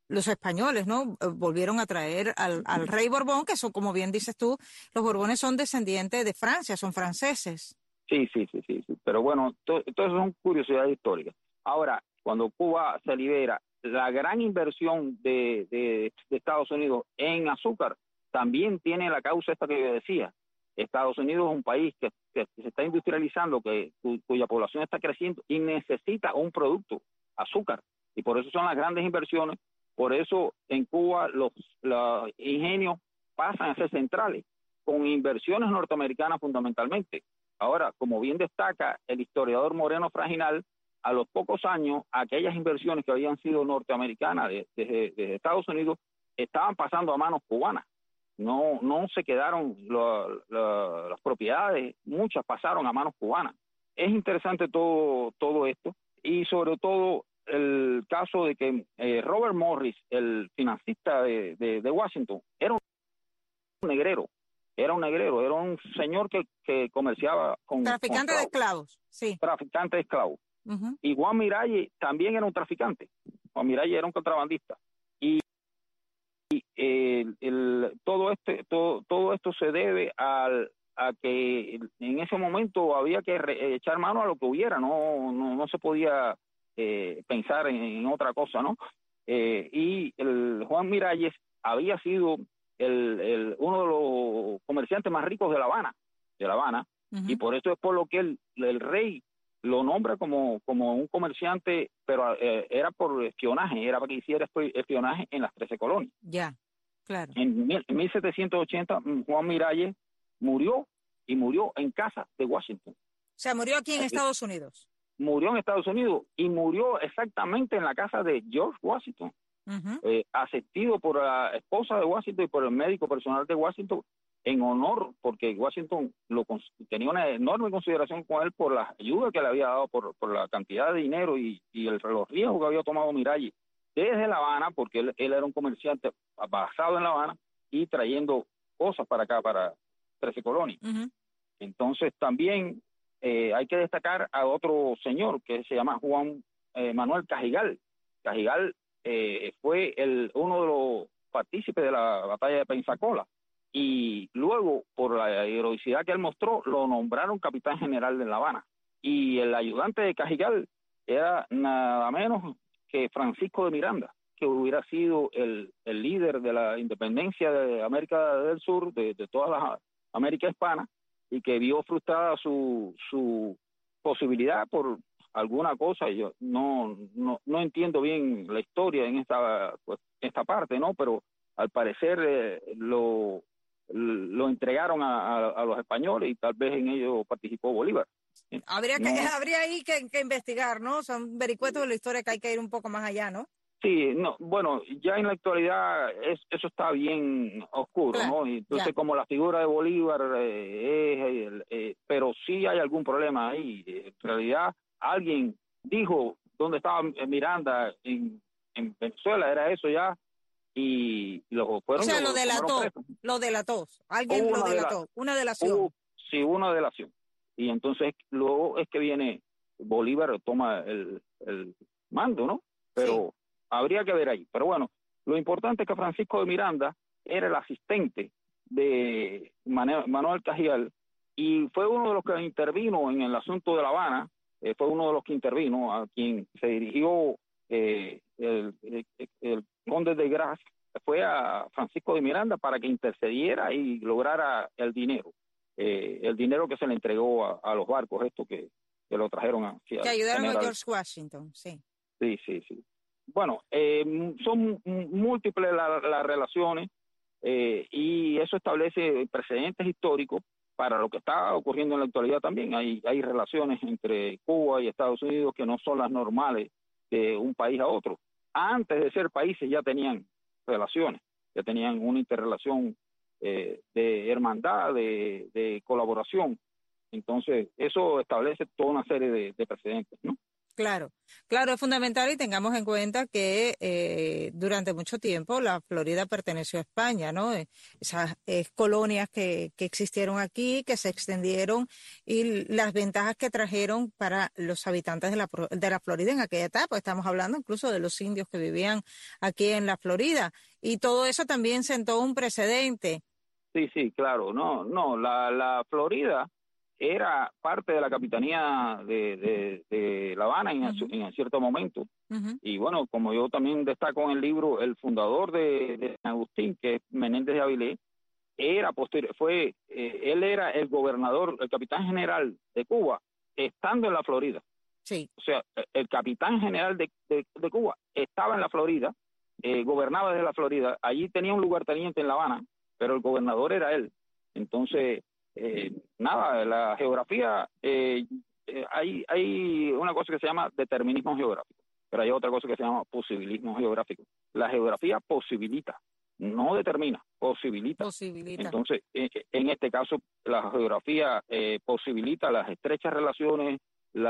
los españoles, ¿no? Volvieron a traer al, al rey Borbón, que son, como bien dices tú, los Borbones son descendientes de Francia, son franceses. Sí, sí, sí, sí, sí. Pero bueno, todo, todo eso son curiosidades históricas. Ahora, cuando Cuba se libera, la gran inversión de, de, de Estados Unidos en azúcar también tiene la causa esta que yo decía. Estados Unidos es un país que, que se está industrializando, que cu, cuya población está creciendo y necesita un producto, azúcar. Y por eso son las grandes inversiones. Por eso en Cuba los, los ingenios pasan a ser centrales, con inversiones norteamericanas fundamentalmente. Ahora, como bien destaca el historiador Moreno Fraginal, a los pocos años, aquellas inversiones que habían sido norteamericanas desde de, de Estados Unidos estaban pasando a manos cubanas. No, no se quedaron lo, lo, las propiedades, muchas pasaron a manos cubanas. Es interesante todo, todo esto, y sobre todo el caso de que eh, Robert Morris, el financista de, de, de Washington, era un negrero, era un negrero, era un señor que, que comerciaba con traficante con de esclavos, sí. Traficante de esclavos. Uh-huh. Y Juan Miralles también era un traficante. Juan Miralles era un contrabandista. Y, y el, el, todo este todo, todo esto se debe al, a que en ese momento había que re, echar mano a lo que hubiera, no no, no se podía eh, pensar en, en otra cosa, ¿no? Eh, y el Juan Miralles había sido el, el uno de los comerciantes más ricos de La Habana, de La Habana, uh-huh. Y por eso es por lo que el, el rey lo nombra como, como un comerciante, pero eh, era por espionaje, era para que hiciera espionaje en las trece colonias. Ya, claro. En, mil, en mil setecientos ochenta, Juan Miralles murió, y murió en casa de Washington. O sea, murió aquí en Estados Unidos. Murió en Estados Unidos, y murió exactamente en la casa de George Washington, uh-huh. eh, asistido por la esposa de Washington y por el médico personal de Washington, en honor, porque Washington lo tenía una enorme consideración con él por la ayuda que le había dado, por, por la cantidad de dinero y, y el, los riesgos que había tomado Miralles desde La Habana, porque él, él era un comerciante basado en La Habana y trayendo cosas para acá, para trece colonias. Uh-huh. Entonces también eh, hay que destacar a otro señor que se llama Juan eh, Manuel Cajigal. Cajigal eh, fue el uno de los partícipes de la batalla de Pensacola. Y luego, por la heroicidad que él mostró, lo nombraron capitán general de La Habana. Y el ayudante de Cajigal era nada menos que Francisco de Miranda, que hubiera sido el, el líder de la independencia de América del Sur, de, de toda la América hispana, y que vio frustrada su, su posibilidad por alguna cosa. Yo no, no, no entiendo bien la historia en esta, pues, esta parte, ¿no? Pero al parecer eh, lo... lo entregaron a, a, a los españoles y tal vez en ello participó Bolívar. Habría que no. habría ahí que, que investigar, ¿no? Son vericuetos de la historia que hay que ir un poco más allá, ¿no? Sí, no, bueno, ya en la actualidad es, eso está bien oscuro, claro, ¿no? Y entonces ya. Como la figura de Bolívar eh, es, eh, pero sí hay algún problema ahí. En realidad alguien dijo dónde estaba Miranda en, en Venezuela, era eso ya. Y lo fueron, o sea, lo, lo delató, lo delató, alguien lo delató, dela, una delación. Hubo, sí, una delación. Y entonces luego es que viene Bolívar, toma el, el mando, ¿no? Pero sí. Habría que ver ahí. Pero bueno, lo importante es que Francisco de Miranda era el asistente de Manuel Cajigal y fue uno de los que intervino en el asunto de La Habana, eh, fue uno de los que intervino, a quien se dirigió eh, el, el, el conde de Gras, fue a Francisco de Miranda para que intercediera y lograra el dinero, eh, el dinero que se le entregó a, a los barcos estos que, que lo trajeron a... Que ayudaron a George Washington, sí. Sí, sí, sí. Bueno, eh, son múltiples las la relaciones eh, y eso establece precedentes históricos para lo que está ocurriendo en la actualidad también. Hay, hay relaciones entre Cuba y Estados Unidos que no son las normales de un país a otro. Antes de ser países ya tenían relaciones, ya tenían una interrelación eh, de hermandad, de, de colaboración. Entonces, eso establece toda una serie de, de precedentes, ¿no? Claro, claro, es fundamental y tengamos en cuenta que eh, durante mucho tiempo la Florida perteneció a España, ¿no? Esas eh, colonias que, que existieron aquí, que se extendieron y las ventajas que trajeron para los habitantes de la, de la Florida en aquella etapa. Estamos hablando incluso de los indios que vivían aquí en la Florida y todo eso también sentó un precedente. Sí, sí, claro, no, no, la, la Florida era parte de la capitanía de, de, de La Habana en, uh-huh. en cierto momento. Uh-huh. Y bueno, como yo también destaco en el libro, el fundador de, de San Agustín, que es Menéndez de Avilés, era posterior, fue, eh, él era el gobernador, el capitán general de Cuba, estando en la Florida. Sí. O sea, el capitán general de, de, de Cuba estaba en la Florida, eh, gobernaba desde la Florida, allí tenía un lugarteniente en La Habana, pero el gobernador era él. Entonces, Eh, nada, la geografía, eh, eh, hay, hay una cosa que se llama determinismo geográfico, pero hay otra cosa que se llama posibilismo geográfico. La geografía posibilita, no determina, posibilita. posibilita. Entonces, eh, en este caso, la geografía eh, posibilita las estrechas relaciones,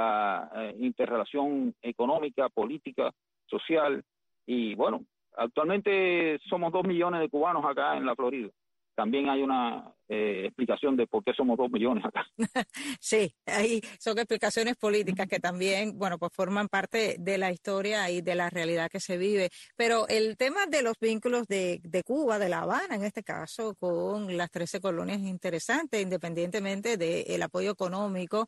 la eh, interrelación económica, política, social, y bueno, actualmente somos dos millones de cubanos acá en la Florida. También hay una eh, explicación de por qué somos dos millones acá. Sí, ahí son explicaciones políticas que también, bueno, pues forman parte de la historia y de la realidad que se vive. Pero el tema de los vínculos de, de Cuba, de La Habana en este caso, con las trece colonias es interesante, independientemente del apoyo económico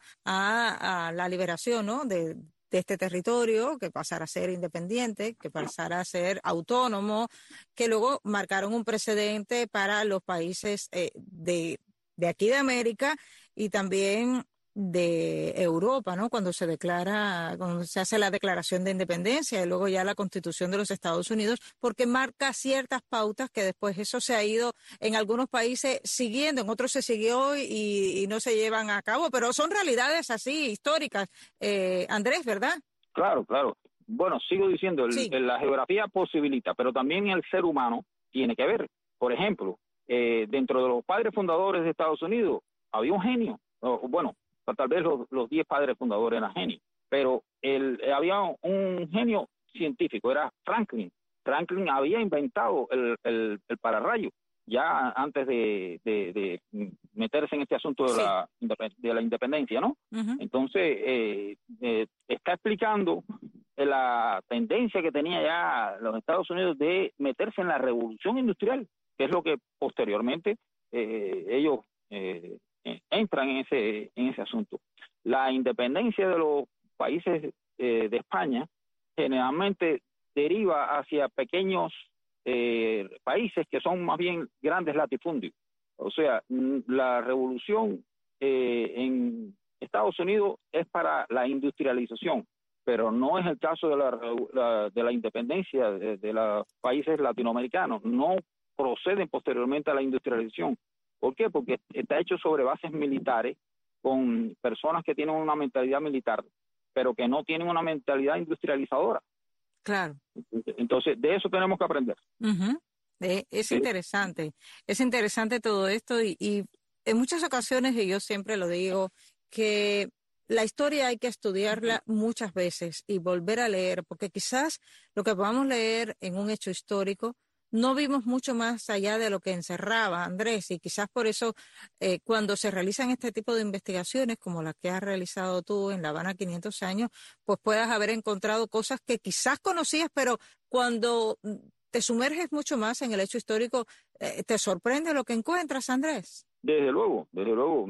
a, a la liberación, ¿no?, de de este territorio, que pasara a ser independiente, que pasara a ser autónomo, que luego marcaron un precedente para los países eh, de, de aquí de América y también de Europa, ¿no? Cuando se declara, cuando se hace la declaración de independencia y luego ya la Constitución de los Estados Unidos, porque marca ciertas pautas que después eso se ha ido en algunos países siguiendo, en otros se siguió y, y no se llevan a cabo, pero son realidades así históricas, eh, Andrés, ¿verdad? Claro, claro. Bueno, sigo diciendo, el, sí. la geografía posibilita, pero también el ser humano tiene que ver. Por ejemplo, eh, dentro de los padres fundadores de Estados Unidos había un genio, o, bueno, tal vez los, los diez padres fundadores eran genios, pero el, había un genio científico, era Franklin. Franklin había inventado el, el, el pararrayo ya antes de, de, de meterse en este asunto de, sí. la, de la independencia, ¿no? Uh-huh. Entonces, eh, eh, está explicando la tendencia que tenía ya los Estados Unidos de meterse en la revolución industrial, que es lo que posteriormente eh, ellos eh, entran en ese en ese asunto. La independencia de los países eh, de España generalmente deriva hacia pequeños eh, países que son más bien grandes latifundios. O sea, la revolución eh, en Estados Unidos es para la industrialización, pero no es el caso de la, la de la independencia de, de los países latinoamericanos. No proceden posteriormente a la industrialización. ¿Por qué? Porque está hecho sobre bases militares con personas que tienen una mentalidad militar, pero que no tienen una mentalidad industrializadora. Claro. Entonces, de eso tenemos que aprender. Uh-huh. Eh, es sí. interesante, es interesante todo esto y, y en muchas ocasiones, y yo siempre lo digo, que la historia hay que estudiarla muchas veces y volver a leer, porque quizás lo que podamos leer en un hecho histórico no vimos mucho más allá de lo que encerraba, Andrés, y quizás por eso eh, cuando se realizan este tipo de investigaciones como las que has realizado tú en La Habana quinientos años, pues puedas haber encontrado cosas que quizás conocías, pero cuando te sumerges mucho más en el hecho histórico, eh, ¿te sorprende lo que encuentras, Andrés? Desde luego, desde luego.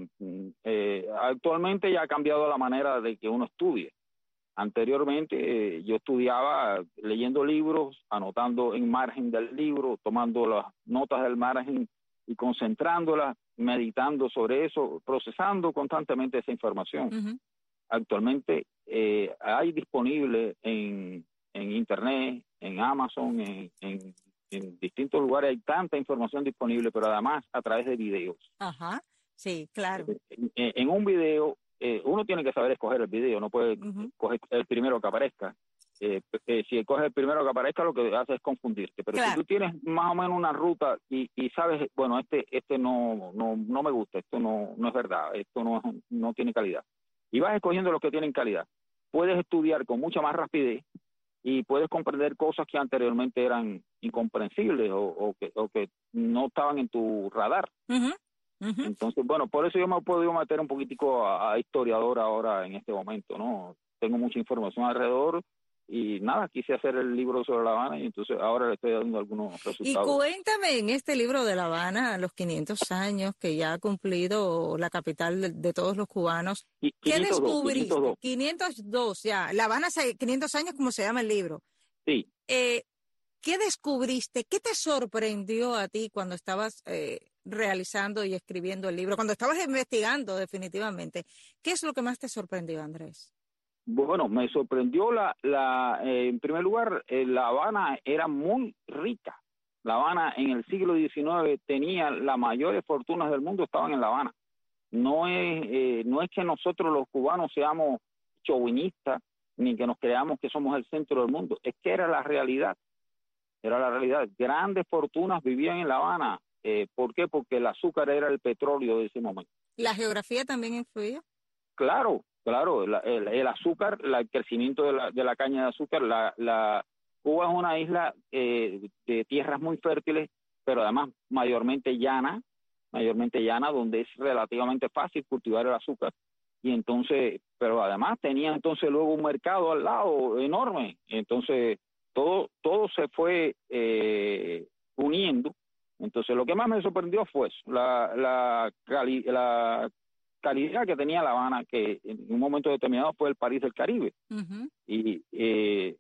Eh, actualmente ya ha cambiado la manera de que uno estudie. Anteriormente eh, yo estudiaba leyendo libros, anotando en margen del libro, tomando las notas del margen y concentrándolas, meditando sobre eso, procesando constantemente esa información. Uh-huh. Actualmente eh, hay disponible en, en Internet, en Amazon, en, en, en distintos lugares, hay tanta información disponible, pero además a través de videos. Ajá, uh-huh. Sí, claro. En, en, en un video Eh, uno tiene que saber escoger el video, no puede uh-huh. coger el primero que aparezca. Eh, eh, si coges el primero que aparezca, lo que hace es confundirte. Pero claro. Si tú tienes más o menos una ruta y, y sabes, bueno, este este no no no me gusta, esto no no es verdad, esto no no tiene calidad. Y vas escogiendo los que tienen calidad. puedes estudiar con mucha más rapidez y puedes comprender cosas que anteriormente eran incomprensibles o, o, que, o que no estaban en tu radar. Uh-huh. Uh-huh. Entonces, bueno, por eso yo me he podido meter un poquitico a, a historiador ahora en este momento, ¿no? Tengo mucha información alrededor y nada, quise hacer el libro sobre La Habana y entonces ahora le estoy dando algunos resultados. Y cuéntame, en este libro de La Habana, los quinientos años que ya ha cumplido la capital de, de todos los cubanos, ¿qué quinientos dos, descubriste? quinientos dos. quinientos dos, ya. La Habana, quinientos años, como se llama el libro. Sí. Eh, ¿Qué descubriste? ¿Qué te sorprendió a ti cuando estabas eh, realizando y escribiendo el libro? Cuando estabas investigando, definitivamente. ¿Qué es lo que más te sorprendió, Andrés? Bueno, me sorprendió la, la eh, en primer lugar, eh, La Habana era muy rica. La Habana en el siglo diecinueve tenía las mayores fortunas del mundo, estaban en La Habana. No es, eh, no es que nosotros los cubanos seamos chauvinistas, ni que nos creamos que somos el centro del mundo, es que era la realidad. Era la realidad. Grandes fortunas vivían en La Habana. Eh, ¿Por qué? Porque el azúcar era el petróleo de ese momento. ¿La geografía también influía? Claro, claro. La, el, el azúcar, la, el crecimiento de la, de la caña de azúcar. La, la Cuba es una isla eh, de tierras muy fértiles, pero además mayormente llana, mayormente llana, donde es relativamente fácil cultivar el azúcar. Y entonces, pero además tenía entonces luego un mercado al lado enorme. Entonces todo todo se fue eh, uniendo. Entonces lo que más me sorprendió fue eso, la la, cali, la calidad que tenía La Habana, que en un momento determinado fue el París del Caribe. Uh-huh. Y eh,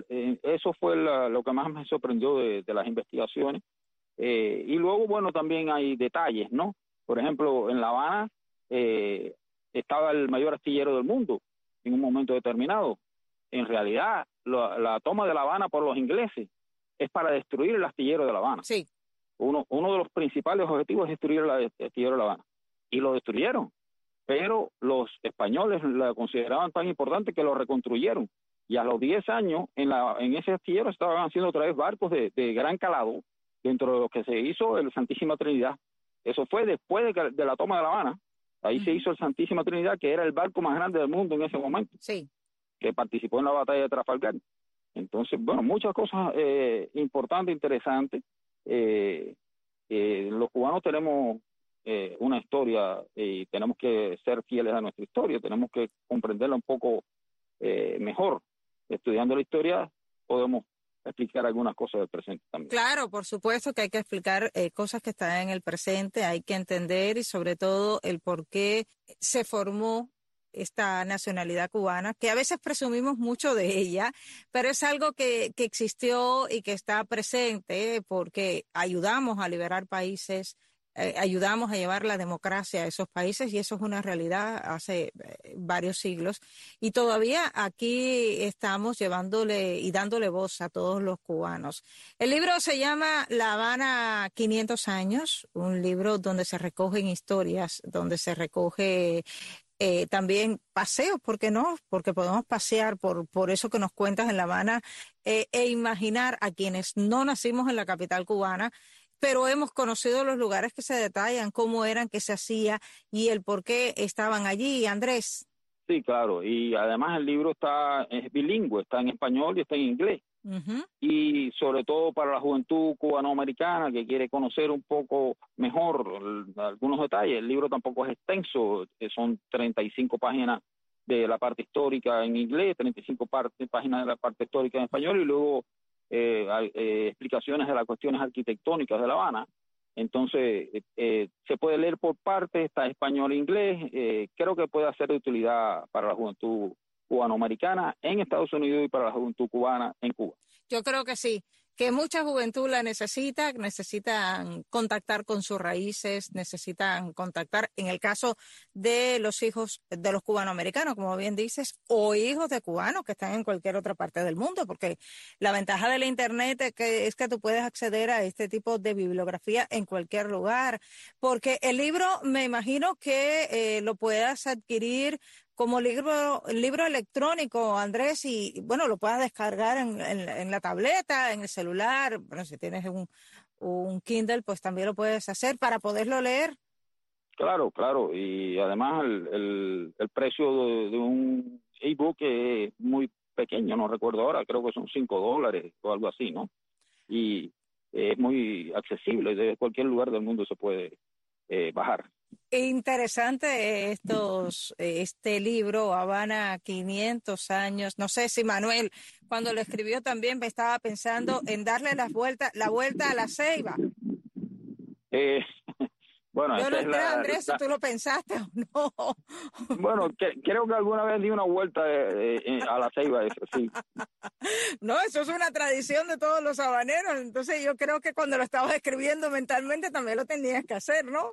eso fue la, lo que más me sorprendió de, de las investigaciones. Eh, y luego, bueno, también hay detalles, ¿no? Por ejemplo, en La Habana eh, estaba el mayor astillero del mundo en un momento determinado. En realidad, la, la toma de La Habana por los ingleses es para destruir el astillero de La Habana. Sí. Uno, uno de los principales objetivos es destruir el astillero de La Habana. Y lo destruyeron. Pero los españoles la consideraban tan importante que lo reconstruyeron. Y a los diez años, en, la, en ese astillero estaban haciendo otra vez barcos de, de gran calado, dentro de lo que se hizo el Santísima Trinidad. Eso fue después de, de la toma de La Habana. Ahí uh-huh. se hizo el Santísima Trinidad, que era el barco más grande del mundo en ese momento. Sí. Que participó en la batalla de Trafalgar. Entonces, bueno, muchas cosas eh, importantes, interesantes. Eh, eh, los cubanos tenemos eh, una historia y tenemos que ser fieles a nuestra historia, tenemos que comprenderla un poco eh, mejor. Estudiando la historia podemos explicar algunas cosas del presente también. Claro, por supuesto que hay que explicar eh, cosas que están en el presente, hay que entender y sobre todo el por qué se formó esta nacionalidad cubana, que a veces presumimos mucho de ella, pero es algo que, que existió y que está presente porque ayudamos a liberar países, eh, ayudamos a llevar la democracia a esos países y eso es una realidad hace eh, varios siglos y todavía aquí estamos llevándole y dándole voz a todos los cubanos. El libro se llama La Habana quinientos años, un libro donde se recogen historias, donde se recoge Eh, también paseos, ¿por qué no? Porque podemos pasear por, por eso que nos cuentas en La Habana eh, e imaginar a quienes no nacimos en la capital cubana, pero hemos conocido los lugares que se detallan, cómo eran, qué se hacía y el por qué estaban allí. Andrés. Sí, claro, y además el libro está es bilingüe, está en español y está en inglés. Uh-huh. Y sobre todo para la juventud cubanoamericana que quiere conocer un poco mejor algunos detalles. El libro tampoco es extenso, son treinta y cinco páginas de la parte histórica en inglés, treinta y cinco parte, páginas de la parte histórica en español y luego eh, eh, explicaciones de las cuestiones arquitectónicas de La Habana. Entonces, eh, se puede leer por partes, está español e inglés. Eh, creo que puede ser de utilidad para la juventud cubanoamericana en Estados Unidos y para la juventud cubana en Cuba. Yo creo que sí, que mucha juventud la necesita, necesitan contactar con sus raíces, necesitan contactar, en el caso de los hijos de los cubanoamericanos, como bien dices, o hijos de cubanos que están en cualquier otra parte del mundo, porque la ventaja de la Internet es que, es que tú puedes acceder a este tipo de bibliografía en cualquier lugar, porque el libro me imagino que eh, lo puedas adquirir como libro libro electrónico, Andrés, y bueno, lo puedas descargar en, en, en la tableta, en el celular. Bueno, si tienes un, un Kindle, pues también lo puedes hacer para poderlo leer. Claro, claro, y además el, el, el precio de, de un ebook es muy pequeño, no recuerdo ahora, creo que son cinco dólares o algo así, ¿no? Y es muy accesible, de cualquier lugar del mundo se puede eh, bajar. Interesante estos, este libro, Habana quinientos años. No sé si Manuel, cuando lo escribió también me estaba pensando en darle las vueltas, la vuelta a la Ceiba. Eh, bueno, Yo no es creo, la, Andrés, si la, tú lo pensaste o no. Bueno, que, creo que alguna vez di una vuelta eh, eh, a la Ceiba, eso sí. No, eso es una tradición de todos los habaneros. Entonces yo creo que cuando lo estabas escribiendo mentalmente también lo tenías que hacer, ¿no?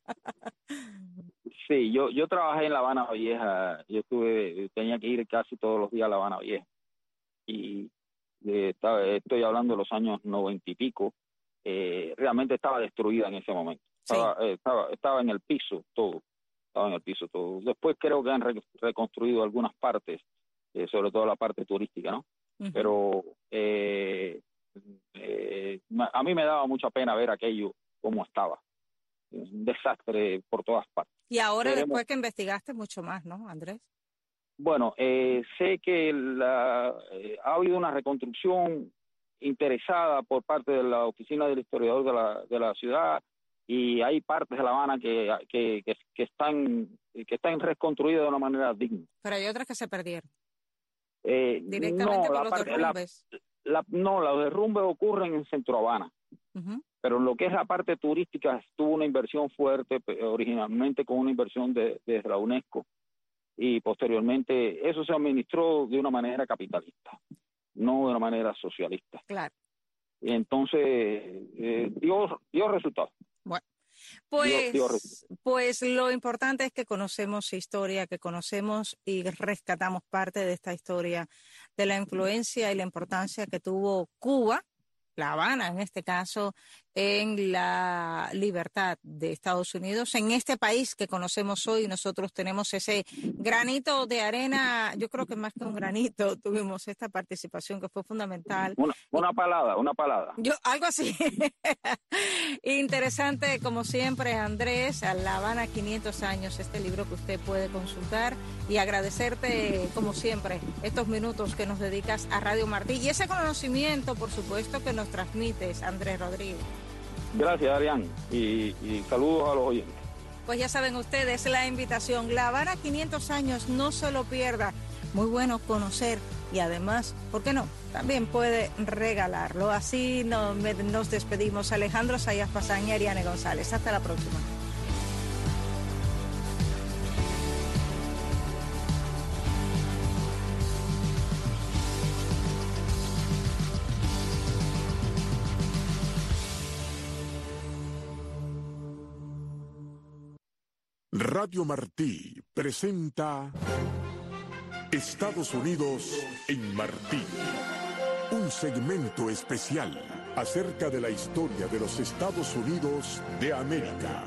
Sí, yo yo trabajé en La Habana Vieja, yo estuve, tenía que ir casi todos los días a La Habana Vieja, y eh, estaba, estoy hablando de los años noventa y pico, eh, realmente estaba destruida en ese momento, estaba, sí. eh, estaba, estaba en el piso todo, estaba en el piso todo. Después creo que han re, reconstruido algunas partes, eh, sobre todo la parte turística, ¿no? Uh-huh. Pero eh, eh, a mí me daba mucha pena ver aquello como estaba. Un desastre por todas partes. Y ahora Veremos. Después que investigaste mucho más, ¿no, Andrés? Bueno, eh, sé que la, eh, ha habido una reconstrucción interesada por parte de la oficina del historiador de la, de la ciudad, y hay partes de La Habana que, que, que, que están que están reconstruidas de una manera digna. Pero hay otras que se perdieron. Eh, Directamente no, por la los parte, derrumbes. La, la, no, los derrumbes ocurren en Centro Habana. Uh-huh. Pero lo que es la parte turística tuvo una inversión fuerte, originalmente con una inversión de, de la UNESCO, y posteriormente eso se administró de una manera capitalista, no de una manera socialista. Claro. Y entonces eh, dio, dio resultados. Bueno, pues, dio, dio pues lo importante es que conocemos historia, que conocemos y rescatamos parte de esta historia, de la influencia y la importancia que tuvo Cuba, La Habana en este caso, en la libertad de Estados Unidos, en este país que conocemos hoy. Nosotros tenemos ese granito de arena, yo creo que más que un granito, tuvimos esta participación que fue fundamental. Una, una palada, una palada. Yo, algo así. Interesante, como siempre, Andrés, a La Habana quinientos años, este libro que usted puede consultar, y agradecerte, como siempre, estos minutos que nos dedicas a Radio Martí y ese conocimiento, por supuesto, que nos transmites, Andrés Rodríguez. Gracias, Arián, y, y saludos a los oyentes. Pues ya saben ustedes, la invitación, La Habana quinientos años, no se lo pierda. Muy bueno conocer y además, ¿por qué no? También puede regalarlo. Así nos, nos despedimos. Alejandro Sayas Pazán y Ariane González. Hasta la próxima. Radio Martí presenta Estados Unidos en Martí, un segmento especial acerca de la historia de los Estados Unidos de América.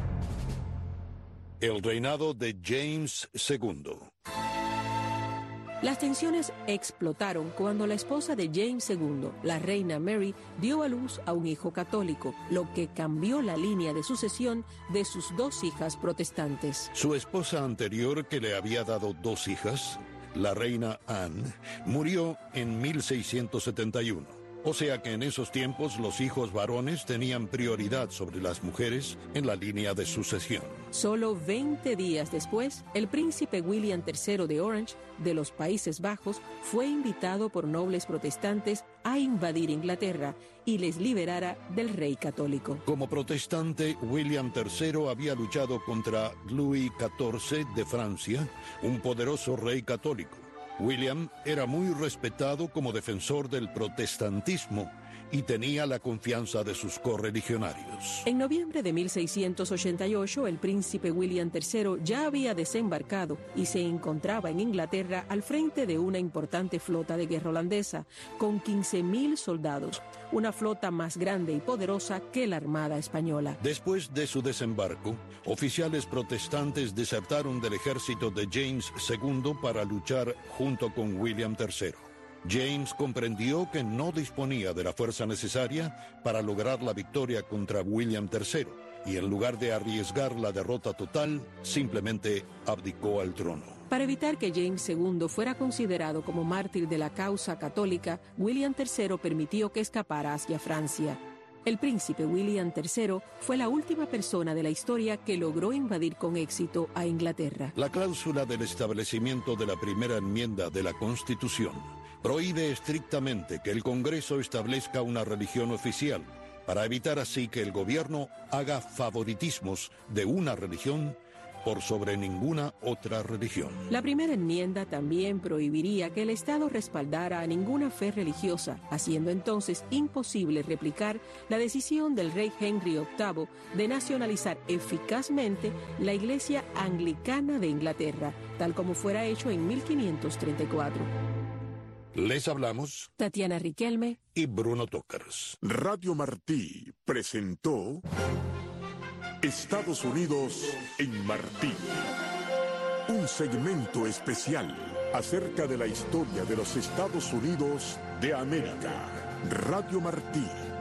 El reinado de James segundo. Las tensiones explotaron cuando la esposa de James segundo, la reina Mary, dio a luz a un hijo católico, lo que cambió la línea de sucesión de sus dos hijas protestantes. Su esposa anterior, que le había dado dos hijas, la reina Anne, murió en mil seiscientos setenta y uno. O sea que en esos tiempos los hijos varones tenían prioridad sobre las mujeres en la línea de sucesión. Solo veinte días después, el príncipe William tercero de Orange, de los Países Bajos, fue invitado por nobles protestantes a invadir Inglaterra y les liberara del rey católico. Como protestante, William tercero había luchado contra Louis catorce de Francia, un poderoso rey católico. William era muy respetado como defensor del protestantismo y tenía la confianza de sus correligionarios. En noviembre de mil seiscientos ochenta y ocho, el príncipe William tercero ya había desembarcado y se encontraba en Inglaterra al frente de una importante flota de guerra holandesa, con quince mil soldados, una flota más grande y poderosa que la Armada Española. Después de su desembarco, oficiales protestantes desertaron del ejército de James segundo para luchar junto con William tercero. James comprendió que no disponía de la fuerza necesaria para lograr la victoria contra William tercero y en lugar de arriesgar la derrota total, simplemente abdicó al trono. Para evitar que James segundo fuera considerado como mártir de la causa católica, William tercero permitió que escapara hacia Francia. El príncipe William tercero fue la última persona de la historia que logró invadir con éxito a Inglaterra. La cláusula del establecimiento de la primera enmienda de la Constitución prohíbe estrictamente que el Congreso establezca una religión oficial, para evitar así que el gobierno haga favoritismos de una religión por sobre ninguna otra religión. La primera enmienda también prohibiría que el Estado respaldara a ninguna fe religiosa, haciendo entonces imposible replicar la decisión del rey Henry octavo de nacionalizar eficazmente la Iglesia Anglicana de Inglaterra, tal como fuera hecho en mil quinientos treinta y cuatro. Les hablamos Tatiana Riquelme y Bruno Tócars. Radio Martí presentó Estados Unidos en Martí. Un segmento especial acerca de la historia de los Estados Unidos de América. Radio Martí.